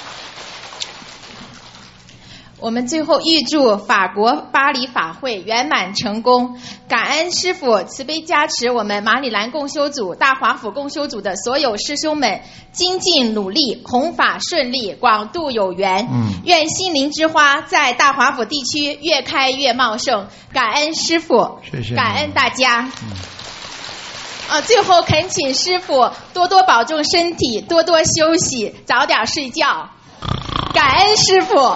我们最后预祝法国巴黎法会圆满成功，感恩师父慈悲加持我们马里兰共修组、大华府共修组的所有师兄们精进努力，弘法顺利，广度有缘。嗯，愿心灵之花在大华府地区越开越茂盛。感恩师父， 谢谢， 感恩大家。嗯啊，最后恳请师父多多保重身体，多多休息，早点睡觉。感恩师父。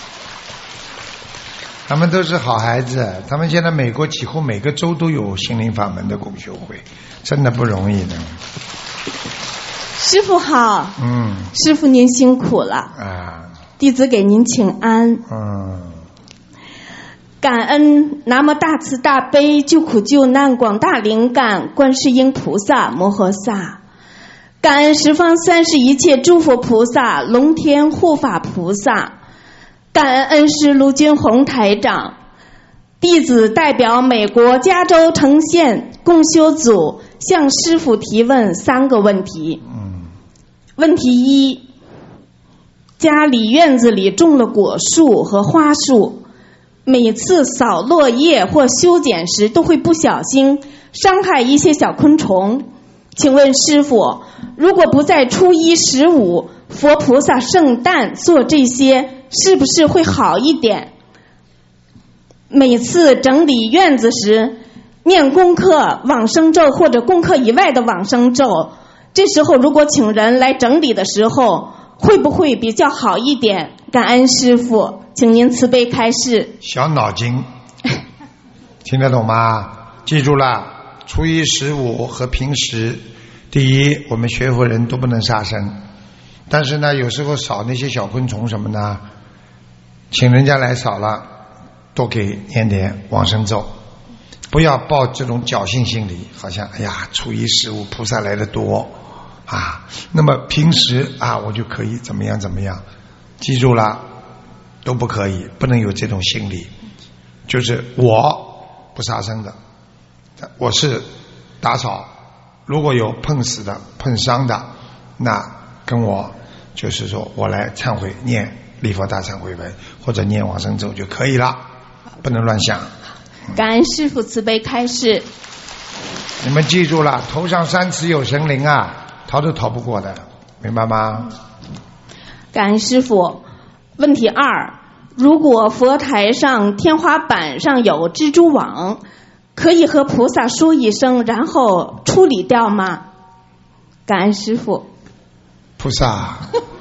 他们都是好孩子，他们现在美国几乎每个州都有心灵法门的共修会，真的不容易的。 师父好。 嗯。 师父您辛苦了。 啊。 弟子给您请安。 嗯。 感恩南无大慈大悲救苦救难广大灵感观世音菩萨摩诃萨，感恩十方三世一切诸佛菩萨龙天护法菩萨，感恩恩师卢军宏台长。弟子代表美国加州城县共修组向师父提问三个问题。 嗯。 问题一，家里院子里种了果树和花树，每次扫落叶或修剪时都会不小心伤害一些小昆虫，请问师父，如果不在初一十五佛菩萨圣诞做这些，是不是会好一点？每次整理院子时念功课往生咒或者功课以外的往生咒，这时候如果请人来整理的时候会不会比较好一点？感恩师父，请您慈悲开示。 小脑筋听得懂吗？记住了，初一十五和平时，第一我们学佛人都不能杀生，但是呢有时候扫那些小昆虫什么呢，请人家来扫了多给念点往生咒，不要抱这种侥幸心理，好像哎呀初一十五菩萨来的多啊，那么平时啊我就可以怎么样怎么样，记住了都不可以，不能有这种心理。就是我不杀生的，我是打扫，如果有碰死的碰伤的，那跟我就是说我来忏悔念礼佛大忏悔文或者念往生咒就可以了，不能乱想。 感恩师父慈悲开示。 你们记住了，头上三尺有神灵啊，逃都逃不过的，明白吗？ 感恩师父。问题二，如果佛台上天花板上有蜘蛛网，可以和菩萨说一声然后处理掉吗？感恩师父。 菩萨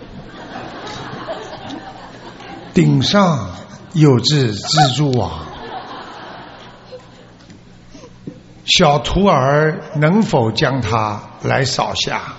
顶上有只蜘蛛网，小徒儿能否将它来扫下？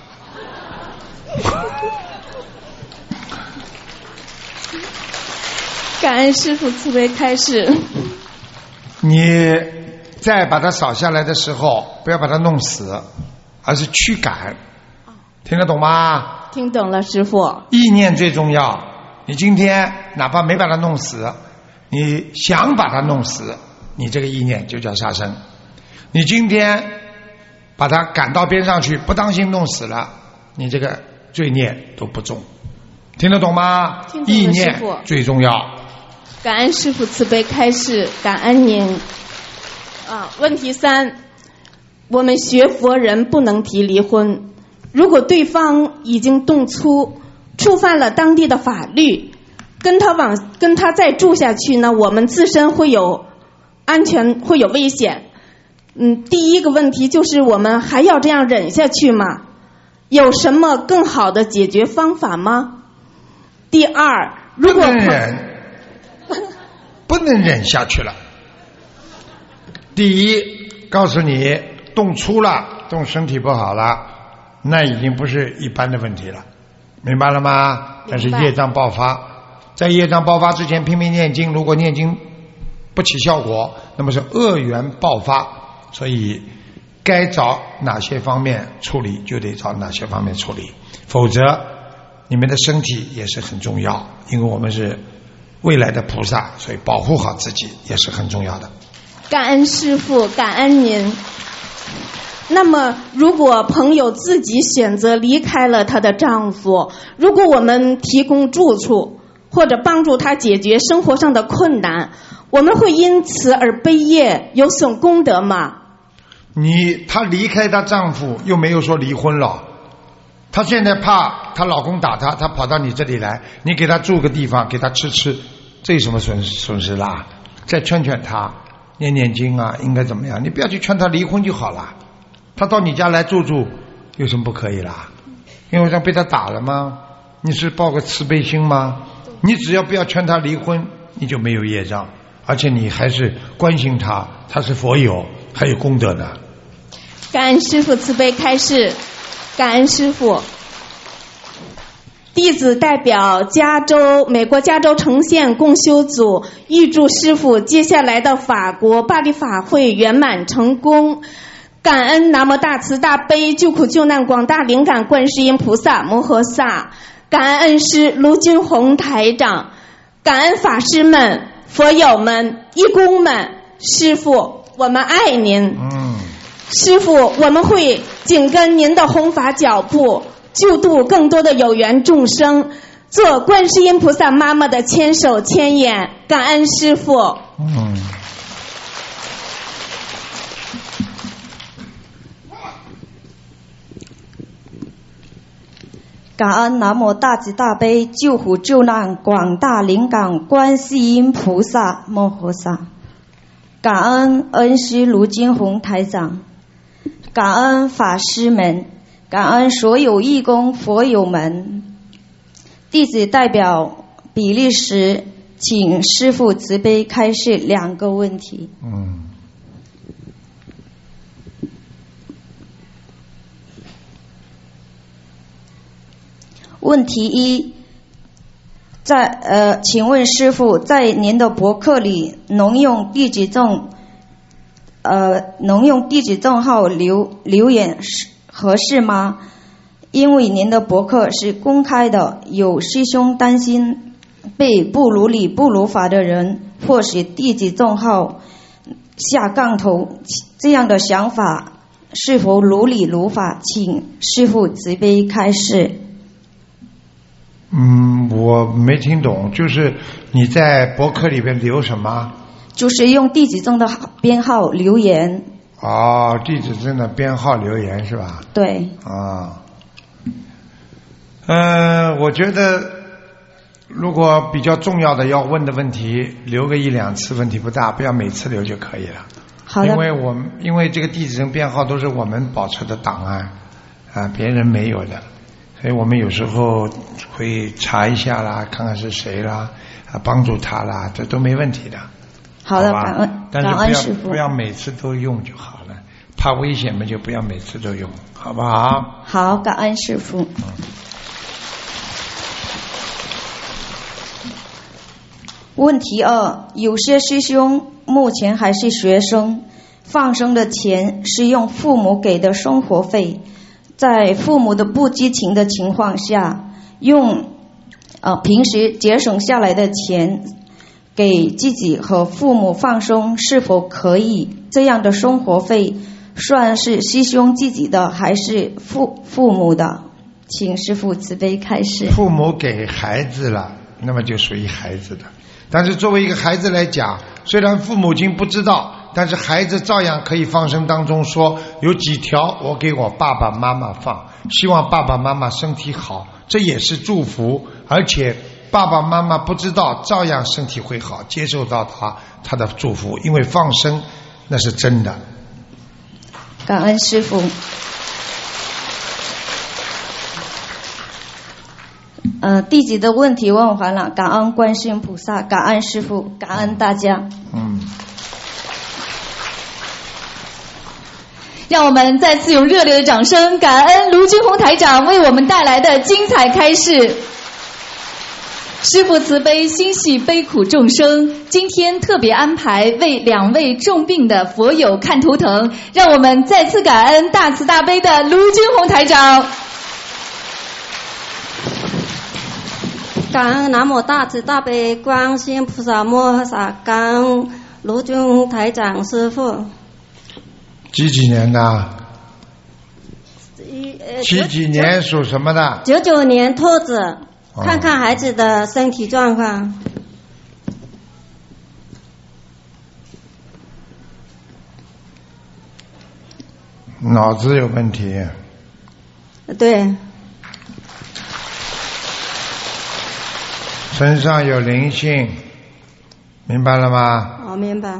感恩师父慈悲开示。 你在把它扫下来的时候，不要把它弄死，而是驱赶，听得懂吗？ 听懂了，师父。 意念最重要，你今天哪怕没把它弄死，你想把它弄死，你这个意念就叫杀生。你今天把它赶到边上去，不当心弄死了，你这个罪孽都不重， 听得懂吗？ 听懂了意念师父最重要。 感恩师父慈悲开示，感恩您。啊，问题三，我们学佛人不能提离婚，如果对方已经动粗，触犯了当地的法律，跟他往跟他再住下去呢，我们自身会有安全会有危险。嗯，第一个问题就是我们还要这样忍下去吗？有什么更好的解决方法吗？第二，如果不能忍，不能忍下去了。第一，告诉你动粗了，动身体不好了，那已经不是一般的问题了，明白了吗？那是业障爆发，在业障爆发之前拼命念经，如果念经不起效果，那么是恶缘爆发，所以该找哪些方面处理就得找哪些方面处理，否则你们的身体也是很重要，因为我们是未来的菩萨，所以保护好自己也是很重要的。 感恩师父，感恩您。那么如果朋友自己选择离开了她的丈夫，如果我们提供住处或者帮助她解决生活上的困难，我们会因此而背业，有损功德吗？ 你她离开她丈夫又没有说离婚了，她现在怕她老公打她，她跑到你这里来，你给她住个地方，给她吃吃，这有什么损损失啦？再劝劝她，念念经啊，应该怎么样？你不要去劝她离婚就好了。她到你家来住住，有什么不可以啦？因为我想被她打了吗？你是抱个慈悲心吗？你只要不要劝她离婚，你就没有业障，而且你还是关心她，她是佛友，还有功德的。 感恩师父慈悲开示，感恩师父。弟子代表加州美国加州城县共修组，预祝师父接下来的法国巴黎法会圆满成功。感恩南无大慈大悲救苦救难广大灵感观世音菩萨摩诃萨，感恩恩师卢军宏台长，感恩法师们、佛友们、义工们。师父，我们爱您。 嗯。 师父，我们会紧跟您的弘法脚步，救度更多的有缘众生，做观世音菩萨妈妈的千手千眼。感恩师父。 嗯。 感恩南无大慈大悲救苦救难广大灵感观世音菩萨摩诃萨，感恩恩师卢金红台长，感恩法师们，感恩所有义工佛友们。弟子代表比利时，请师父慈悲开示两个问题。 嗯。 问题一，在呃，请问师父，在您的博客里能用地址证，呃，能用地址证号留留言合适吗？因为您的博客是公开的，有师兄担心被不如理不如法的人或是地址证号下杠头，这样的想法是否如理如法？请师父慈悲开示。 嗯，我没听懂，就是你在博客里边留什么？ 就是用地址证的编号留言。 哦，地址证的编号留言是吧？ 对。 啊，嗯，我觉得如果比较重要的要问的问题，留个一两次问题不大，不要每次留就可以了。 好的。 因为我们因为这个地址证编号都是我们保持的档案啊，别人没有的。所以我们有时候会查一下啦，看看是谁啦，啊，帮助他啦，这都没问题的。 好的，感恩但是感恩师父。 不要每次都用就好了，怕危险嘛，就不要每次都用，好不好？ 好，感恩师父。 嗯。 问题二，有些师兄目前还是学生，放生的钱是用父母给的生活费。在父母的不知情的情况下，用呃平时节省下来的钱给自己和父母放生，是否可以？这样的生活费算是师兄自己的还是父父母的？ 请师父慈悲开示。 父母给孩子了，那么就属于孩子的。但是作为一个孩子来讲，虽然父母亲不知道，但是孩子照样可以放生当中说，有几条我给我爸爸妈妈放，希望爸爸妈妈身体好，这也是祝福。而且爸爸妈妈不知道，照样身体会好，接受到他他的祝福，因为放生那是真的。 感恩师父。呃，弟子的问题问完了，感恩观世音菩萨，感恩师父，感恩大家。 嗯。 让我们再次用热烈的掌声，感恩卢军宏台长为我们带来的精彩开示。师父慈悲，心系悲苦众生，今天特别安排为两位重病的佛友看图腾，让我们再次感恩大慈大悲的卢军宏台长。 感恩南无大慈大悲观世音菩萨摩诃萨，感恩卢军宏台长师父。 几几年的？几几年属什么的？ 九九年兔子， 哦、 看看孩子的身体状况。 脑子有问题。 对。 身上有灵性，明白了吗？ 我、哦、明白。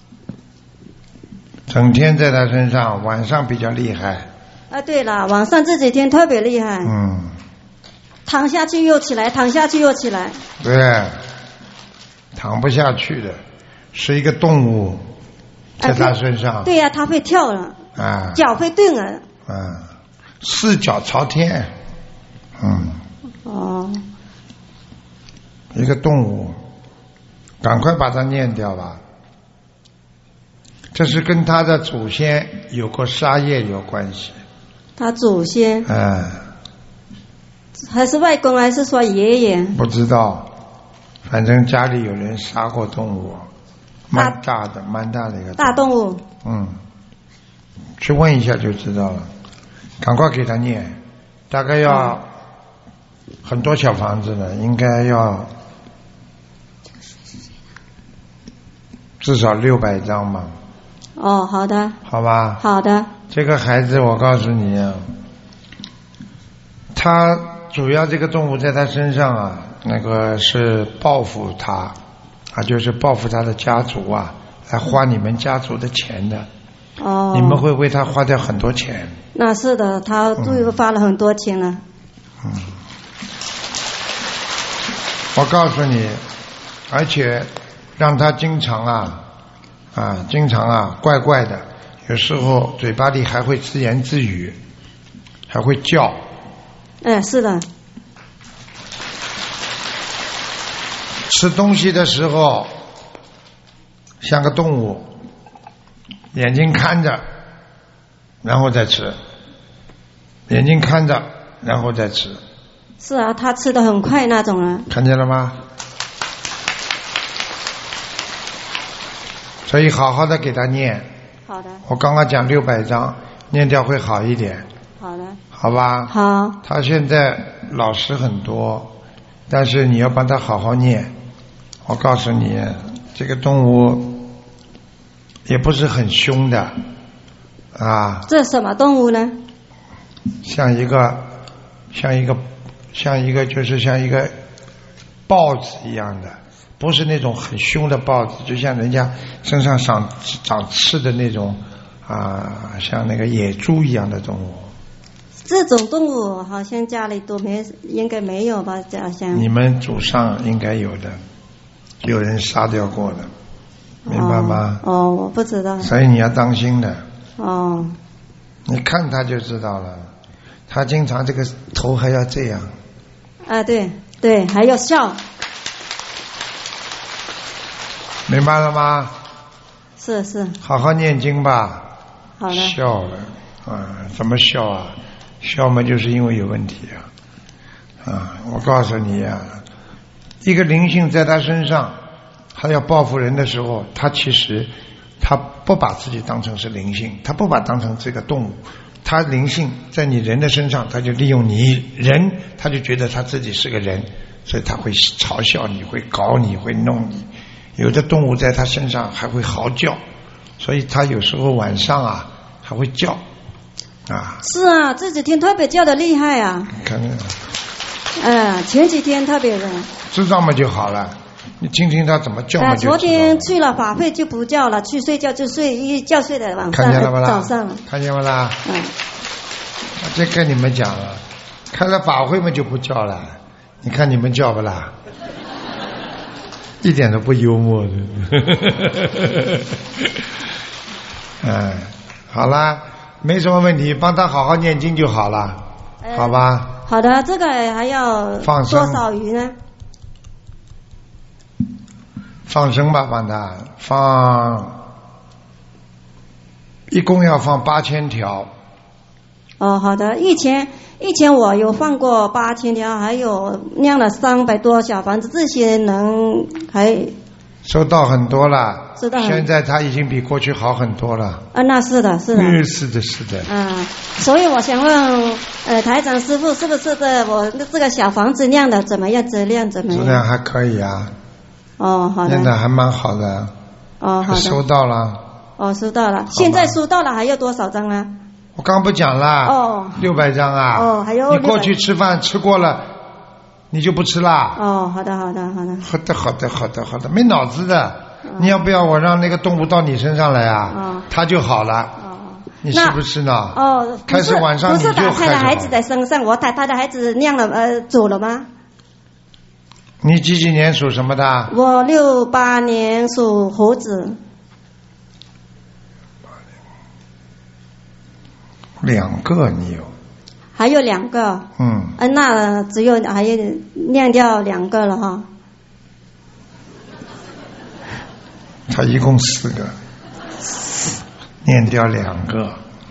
整天在他身上，晚上比较厉害。 啊，对了，晚上这几天特别厉害。 嗯。 躺下去又起来，躺下去又起来。 对，躺不下去的，是一个动物，在他身上。 啊、对呀、啊，他会跳了。 啊。 脚会蹬了。 嗯，四脚朝天。嗯。 哦。 一个动物，赶快把它念掉吧。这是跟他的祖先有过杀业有关系。 他祖先？ 嗯。 还是外公还是说爷爷？ 不知道，反正家里有人杀过动物，蛮大的，蛮大的一个大动物。 嗯，去问一下就知道了。赶快给他念，大概要很多小房子呢，应该要至少六百张嘛。 哦，好的。 好吧。 好的。 这个孩子，我告诉你啊，他主要这个动物在他身上啊，那个是报复他啊，就是报复他的家族啊，来花你们家族的钱的。 哦。 你们会为他花掉很多钱。 那是的，他都花了很多钱了。 嗯。我告诉你，而且让他经常啊。啊，经常啊，怪怪的，有时候嘴巴里还会自言自语，还会叫。 哎，是的。 吃东西的时候像个动物，眼睛看着，然后再吃，眼睛看着，然后再吃。 是啊，他吃得很快那种人。 看见了吗？所以好好的给他念。 好的。 我刚刚讲六百章，念掉会好一点。 好的。 好吧。 好。 他现在老实很多，但是你要帮他好好念。我告诉你，这个动物也不是很凶的啊。 这什么动物呢？ 像一个，像一个，像一个，就是像一个豹子一样的。不是那种很凶的豹子，就像人家身上长长刺的那种啊，像那个野猪一样的动物。 这种动物好像家里都没，应该没有吧？家乡。 你们祖上应该有的，有人杀掉过的，明白吗？ 哦，哦我不知道。 所以你要当心的。 哦。 你看他就知道了，他经常这个头还要这样。 啊，对对，还要笑。 明白了吗？ 是是。 好好念经吧。 好的。 笑了啊？怎么笑啊？笑嘛，就是因为有问题啊！啊，我告诉你啊，一个灵性在他身上，他要报复人的时候，他其实他不把自己当成是灵性，他不把当成这个动物， 他灵性在你人的身上，他就利用你人，他就觉得他自己是个人，所以他会嘲笑你，会搞你，会弄你。有的动物在他身上还会嚎叫，所以他有时候晚上啊还会叫啊。 是啊，这几天特别叫的厉害啊。 看看。 嗯，前几天特别的。 知道嘛就好了，你听听他怎么叫嘛就知道了。 昨天去了法会就不叫了，去睡觉就睡，一觉睡的晚上。 看见了不啦？ 早上了。 看见不啦？ 嗯。 这跟你们讲了，开了法会嘛就不叫了，你看你们叫不啦？一点都不幽默的。嗯，好啦，没什么问题，帮他好好念经就好了，呃、好吧？ 好的，这个还要放生多少鱼呢？ 放生吧，帮他放，一共要放八千条。 哦，好的。以前以前我有放过八千条，还有酿了三百多小房子，这些能还收到很多了。 收到很。 现在他已经比过去好很多了。 啊，那是的，是的。 嗯，是的，是的。 啊，所以我想问，呃，台长师傅，是不是的我这个小房子酿的怎么样？质量怎么样？ 质量还可以啊。 哦，好的。 现在还蛮好的。 哦，好的。 收到了。 哦，收到了。现在收到了，还要多少张啊？ 我刚不讲了， 哦， 六百张啊， 哦，还有你过去吃饭吃过了，你就不吃啦？ 哦，好的，好的，好的， 好的，好的，好的，好的，没脑子的，哦、你要不要我让那个动物到你身上来啊？哦，它就好了。哦，你是不是呢？ 哦， 开始晚上你就不是打胎的孩子在身上，我打胎的孩子酿了呃走了吗？ 你几几年属什么的？ 我六八年属猴子。 两个你有， 还有两个， 嗯， 啊，那只有还有酿掉两个了哈。 他一共四个，念掉两个，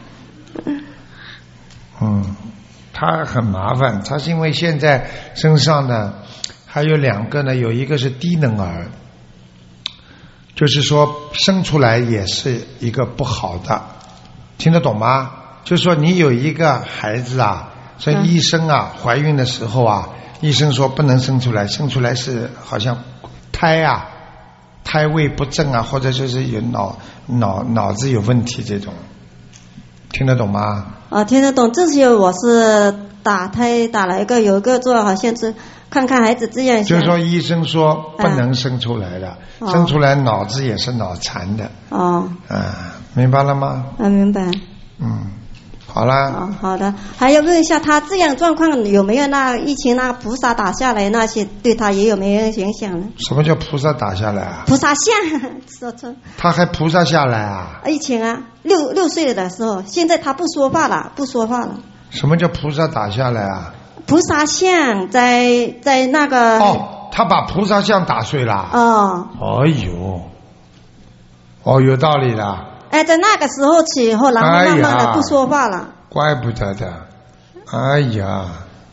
嗯，他很麻烦，他是因为现在身上呢还有两个呢，有一个是低能儿，就是说生出来也是一个不好的，听得懂吗？就是说你有一个孩子啊，所以医生啊、嗯、怀孕的时候啊，医生说不能生出来，生出来是好像胎啊胎位不正啊，或者就是有脑脑脑子有问题这种，听得懂吗？ 啊，听得懂。这些我是打胎打了一个，有一个做好像是看看孩子这样。 就是说医生说不能生出来的，嗯、生出来脑子也是脑残的。 哦。 啊，明白了吗？ 啊，明白。 嗯。好啦、 哦，好的。还要问一下，他这样状况有没有那疫情那菩萨打下来那些对他也有没有影响呢？ 什么叫菩萨打下来啊？ 菩萨像，说错。 他还菩萨下来啊？ 疫情啊，六六岁的时候，现在他不说话了，不说话了。 什么叫菩萨打下来啊？ 菩萨像在在那个。 哦，他把菩萨像打碎了。 哦。 哎呦，哦，有道理的。 哎，在那个时候起后，然后慢慢的不说话了。 哎、怪不得的，哎呀，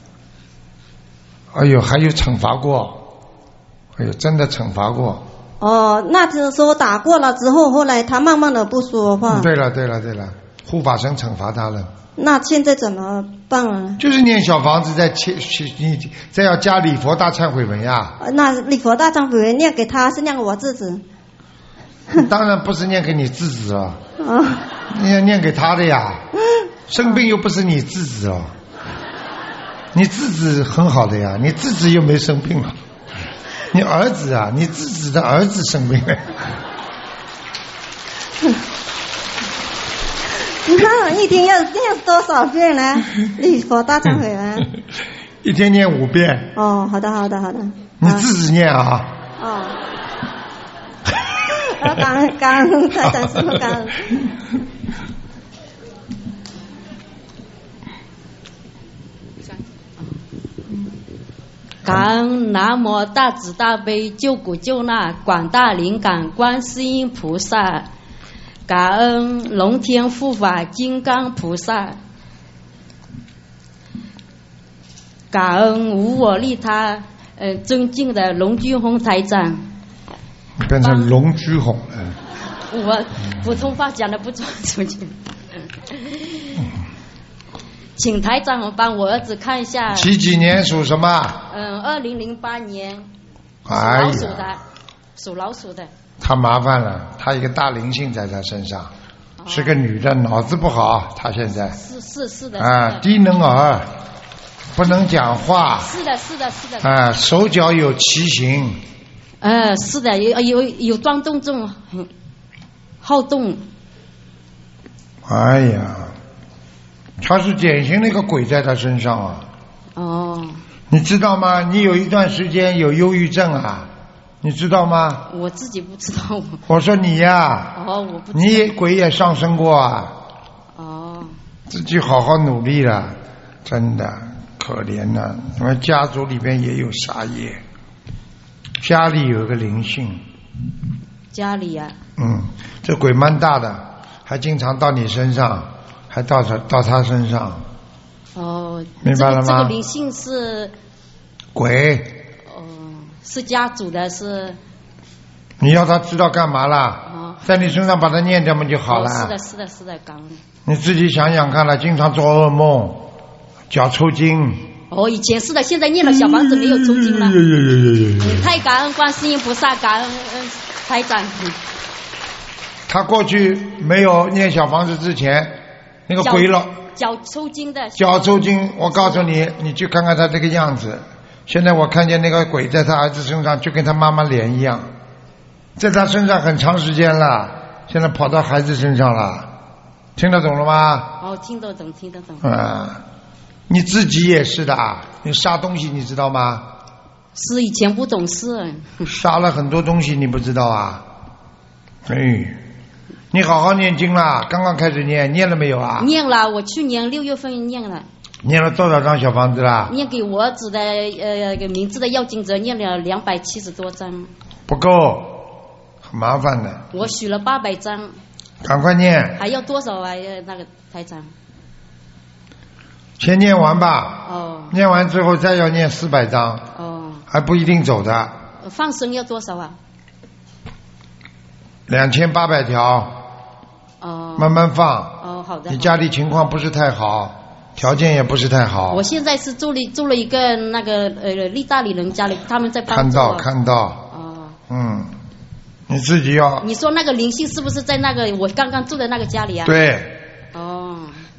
哎呦，还有惩罚过，哎呦，真的惩罚过。 哦，那时候打过了之后，后来他慢慢的不说话。 对了，对了，对了，护法神惩罚他了。 那现在怎么办了？ 就是念小房子，再切，你再要加礼佛大忏悔文呀。 那礼佛大忏悔文念给他，是念给我自己。 当然不是念给你自己哦，你要念给他的呀。生病又不是你自己哦，你自己很好的呀，你自己又没生病了。你儿子啊，你自己的儿子生病了。 那一天要念多少遍呢？礼佛大忏悔文。 一天念五遍。 哦，好的，好的，好的。 你自己念啊。 哦。啊，感恩感恩台长师父，感恩。 感恩南无大慈大悲救苦救难广大灵感观世音菩萨，感恩龙天护法金刚菩萨，感恩无我利他呃尊敬的龙俊宏台长。 变成龙居宏了。 我普通话讲的不准出去。 请台长帮我儿子看一下。 几几年属什么？ 嗯，二零零八年属哎老鼠的， 呀， 属老鼠的。 他麻烦了，他一个大灵性在他身上， 哦、 是个女的，脑子不好，他现在是是是的。 啊， 是的低能儿，不能讲话。 是的，是的，是的。 啊，手脚有畸形。 呃，是的，有有有钻动症，很好动。 哎呀，他是典型的一个鬼在他身上啊！ 哦， 你知道吗？你有一段时间有忧郁症啊，你知道吗？ 我自己不知道。 我说你呀、 哦，我不知道。 你也鬼也上升过啊！ 哦， 自己好好努力了，真的可怜呐、因为家族里边也有杀业，家里有个灵性。 家里呀、 嗯，这鬼蛮大的，还经常到你身上，还到他到他身上。 哦， 明白了吗这个、这个灵性是鬼， 哦，是家族的，是你要他知道干嘛啦？ 哦， 在你身上把它念掉嘛就好了。 哦、是的，是的，是的，感恩。 你自己想想看了，经常做噩梦，脚抽筋。 哦，以前是的，现在念了小房子没有抽筋了。 哎呀呀呀呀呀嗯，太感恩观世音菩萨，感恩嗯台长。嗯他过去没有念小房子之前，那个鬼佬脚抽筋的。 脚抽筋，我告诉你，你去看看他这个样子。现在我看见那个鬼在他儿子身上，就跟他妈妈脸一样，在他身上很长时间了，现在跑到孩子身上了，听得懂了吗？ 哦，听得懂，听得懂。 啊，你自己也是的，你杀东西你知道吗？ 是以前不懂事。 杀了很多东西，你不知道啊？哎，你好好念经啦，刚刚开始念，念了没有啊？ 念了，我去年六月份念了。 念了多少张小房子啦？ 念给我儿子的呃个名字的要经者念了两百七十多张。 不够，很麻烦的。 我许了八百张。 赶快念。 还要多少啊？那个台长。 先念完吧。 哦。 念完之后再要念四百张。 哦。 还不一定走的。 放生要多少啊？ 两千八百条。 哦。 慢慢放。 哦，好的。 你家里情况不是太好。条件也不是太好。 我现在是住了住了一个那个呃意大利人家里，他们在帮看助我。 到看到。 哦。 嗯，你自己要。 你说那个灵性是不是在那个我刚刚住的那个家里啊？ 对。 哦。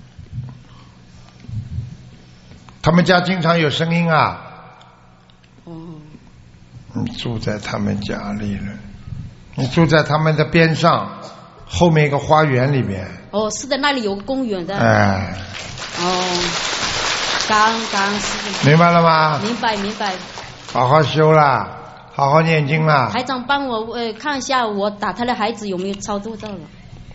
他们家经常有声音啊。 哦。 你住在他们家里了，你住在他们的边上，后面一个花园里面。 哦，是的，那里有个公园的。 哎。 哦，感恩感恩师父。 明白了吗？ 明白明白。 好好修啦，好好念经啦。 台长帮我呃看一下我打胎的孩子有没有超度到了。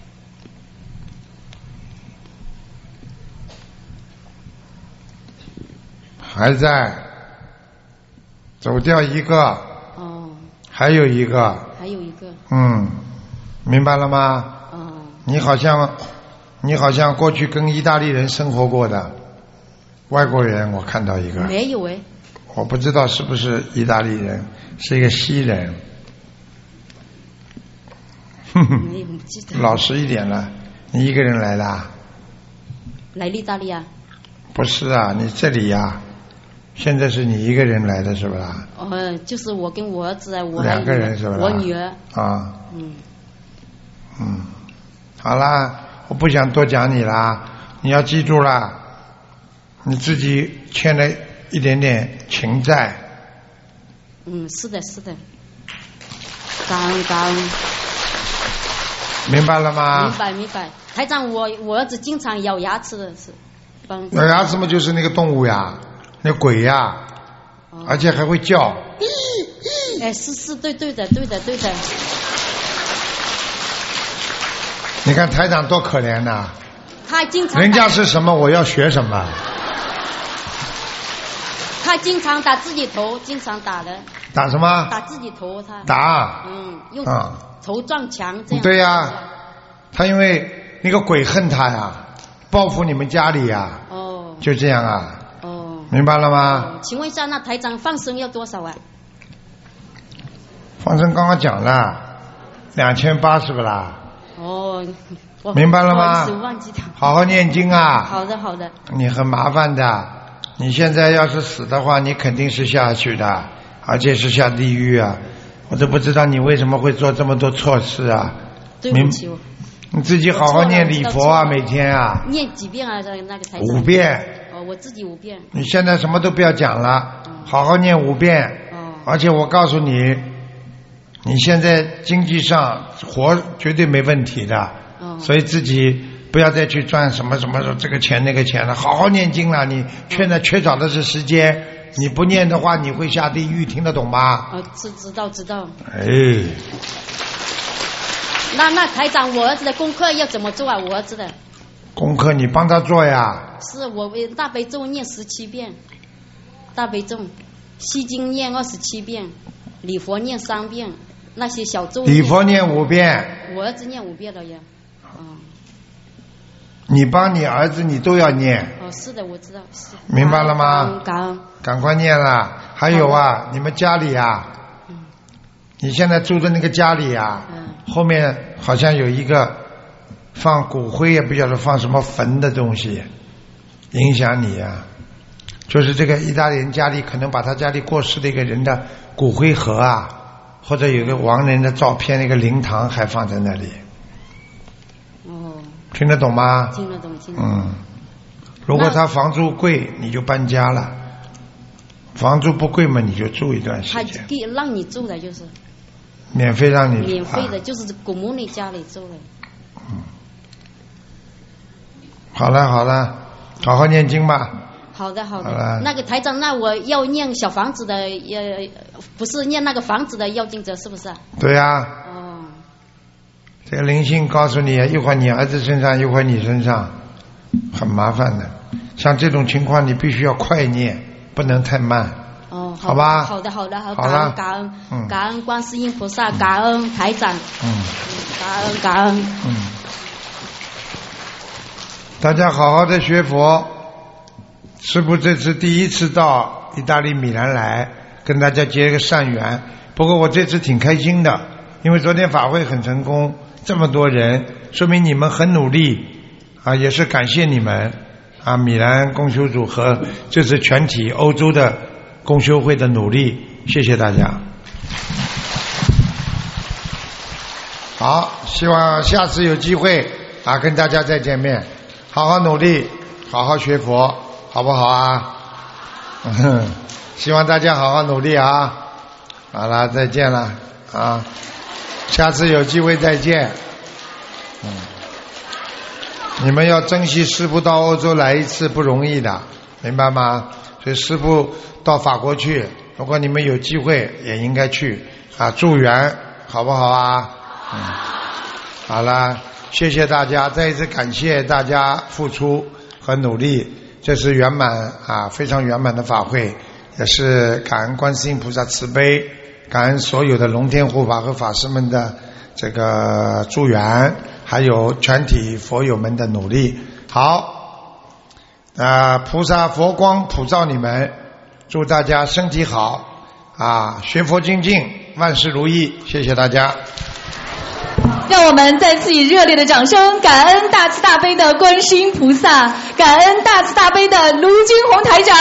还在，走掉一个。 哦。 还有一个。 还有一个。 嗯，明白了吗？ 哦。 你好像，你好像过去跟意大利人生活过的外国人，我看到一个。 没有哎。 我不知道是不是意大利人，是一个西人。哼哼。 没有记得。 老实一点了，你一个人来的？ 来意大利啊？ 不是啊，你这里呀、啊。现在是你一个人来的是不啦？ 呃，就是我跟我儿子啊，我两个人是不啦？ 我女儿。 啊。 嗯。 嗯，好啦，我不想多讲你啦，你要记住啦，你自己欠了一点点情债。 嗯，是的，是的。感恩感恩。 明白了吗？ 明白明白。台长，我我儿子经常咬牙齿的是。 咬牙齿嘛，就是那个动物呀。那鬼呀、哦，而且还会叫。 哎，是是，对对的，对的，对的。 你看台长多可怜呐、啊！ 他经常。 人家是什么，我要学什么。 他经常打自己头，经常打的。 打什么？ 打自己头，他。 打。 嗯，用啊头撞墙这样。 对呀、啊，他因为那个鬼恨他呀，报复你们家里呀。 哦。 就这样啊。明白了吗、 哦？请问一下，那台长放生要多少啊？ 放生刚刚讲了，两千八是不啦？ 哦， 明白了吗？ 不好意思，忘记掉。 好好念经啊！ 好的，好的。 你很麻烦的，你现在要是死的话，你肯定是下去的，而且是下地狱啊！我都不知道你为什么会做这么多错事啊！ 对不起， 你自己好好念礼佛啊，每天啊。 念几遍啊？那个台长。 五遍。 哦，我自己五遍。 你现在什么都不要讲了， 嗯、 好好念五遍。 哦。而且我告诉你，你现在经济上活绝对没问题的，哦、所以自己不要再去赚什么什么这个钱那个钱了，好好念经了。你现在缺少的是时间。你不念的话，你会下地狱，听得懂吗？ 哦，知知道知道。 哎， 那那台长，我儿子的功课要怎么做啊？我儿子的功课你帮他做呀。 是我大悲咒念十七遍，大悲咒，心经念二十七遍，礼佛念三遍，那些小咒。 礼佛念五遍。 我儿子念五遍了呀。哦。 你帮你儿子，你都要念。 哦，是的，我知道。是明白了吗？ 感恩。 赶快念了。还有啊，你们家里啊，嗯、你现在住的那个家里啊，嗯、后面好像有一个放骨灰，也不晓得放什么坟的东西，影响你啊。就是这个意大利人家里可能把他家里过世的一个人的骨灰盒啊，或者有个亡人的照片，那个灵堂还放在那里。听得懂吗？ 听得懂，听得懂。 嗯，如果他房租贵，你就搬家了；房租不贵嘛，你就住一段时间。 他可以让你住的，就是免费让你住。 免费的，就是古墓里家里住的。 嗯，好了好了，好好念经吧。 好的好的。好那个台长，那我要念小房子的，呃，不是念那个房子的要经者，是不是？ 对呀、啊。这个灵性告诉你，一会儿你儿子身上，一会儿你身上，很麻烦的。像这种情况，你必须要快念，不能太慢。 哦， 好吧。 好的，好的，好， 好感恩感恩、嗯，感恩观世音菩萨，感恩台长。 嗯。 感恩感恩。 嗯。大家好好的学佛。师父这次第一次到意大利米兰来，跟大家结个善缘。不过我这次挺开心的。因为昨天法会很成功，这么多人，说明你们很努力啊，也是感谢你们啊，米兰共修组和这次全体欧洲的共修会的努力，谢谢大家。好，希望下次有机会啊跟大家再见面，好好努力，好好学佛，好不好啊？嗯，希望大家好好努力啊！好了，再见了啊！下次有机会再见。嗯，你们要珍惜师父到欧洲来一次不容易的，明白吗？所以师父到法国去，如果你们有机会也应该去啊，助缘，好不好啊？嗯，好了，谢谢大家，再一次感谢大家付出和努力，这是圆满啊，非常圆满的法会，也是感恩观世音菩萨慈悲。感恩所有的龙天护法和法师们的这个助缘，还有全体佛友们的努力。好，啊，菩萨佛光普照你们，祝大家身体好啊，学佛精进，万事如意。谢谢大家。 让我们再次以热烈的掌声，感恩大慈大悲的观世音菩萨，感恩大慈大悲的卢军宏台长。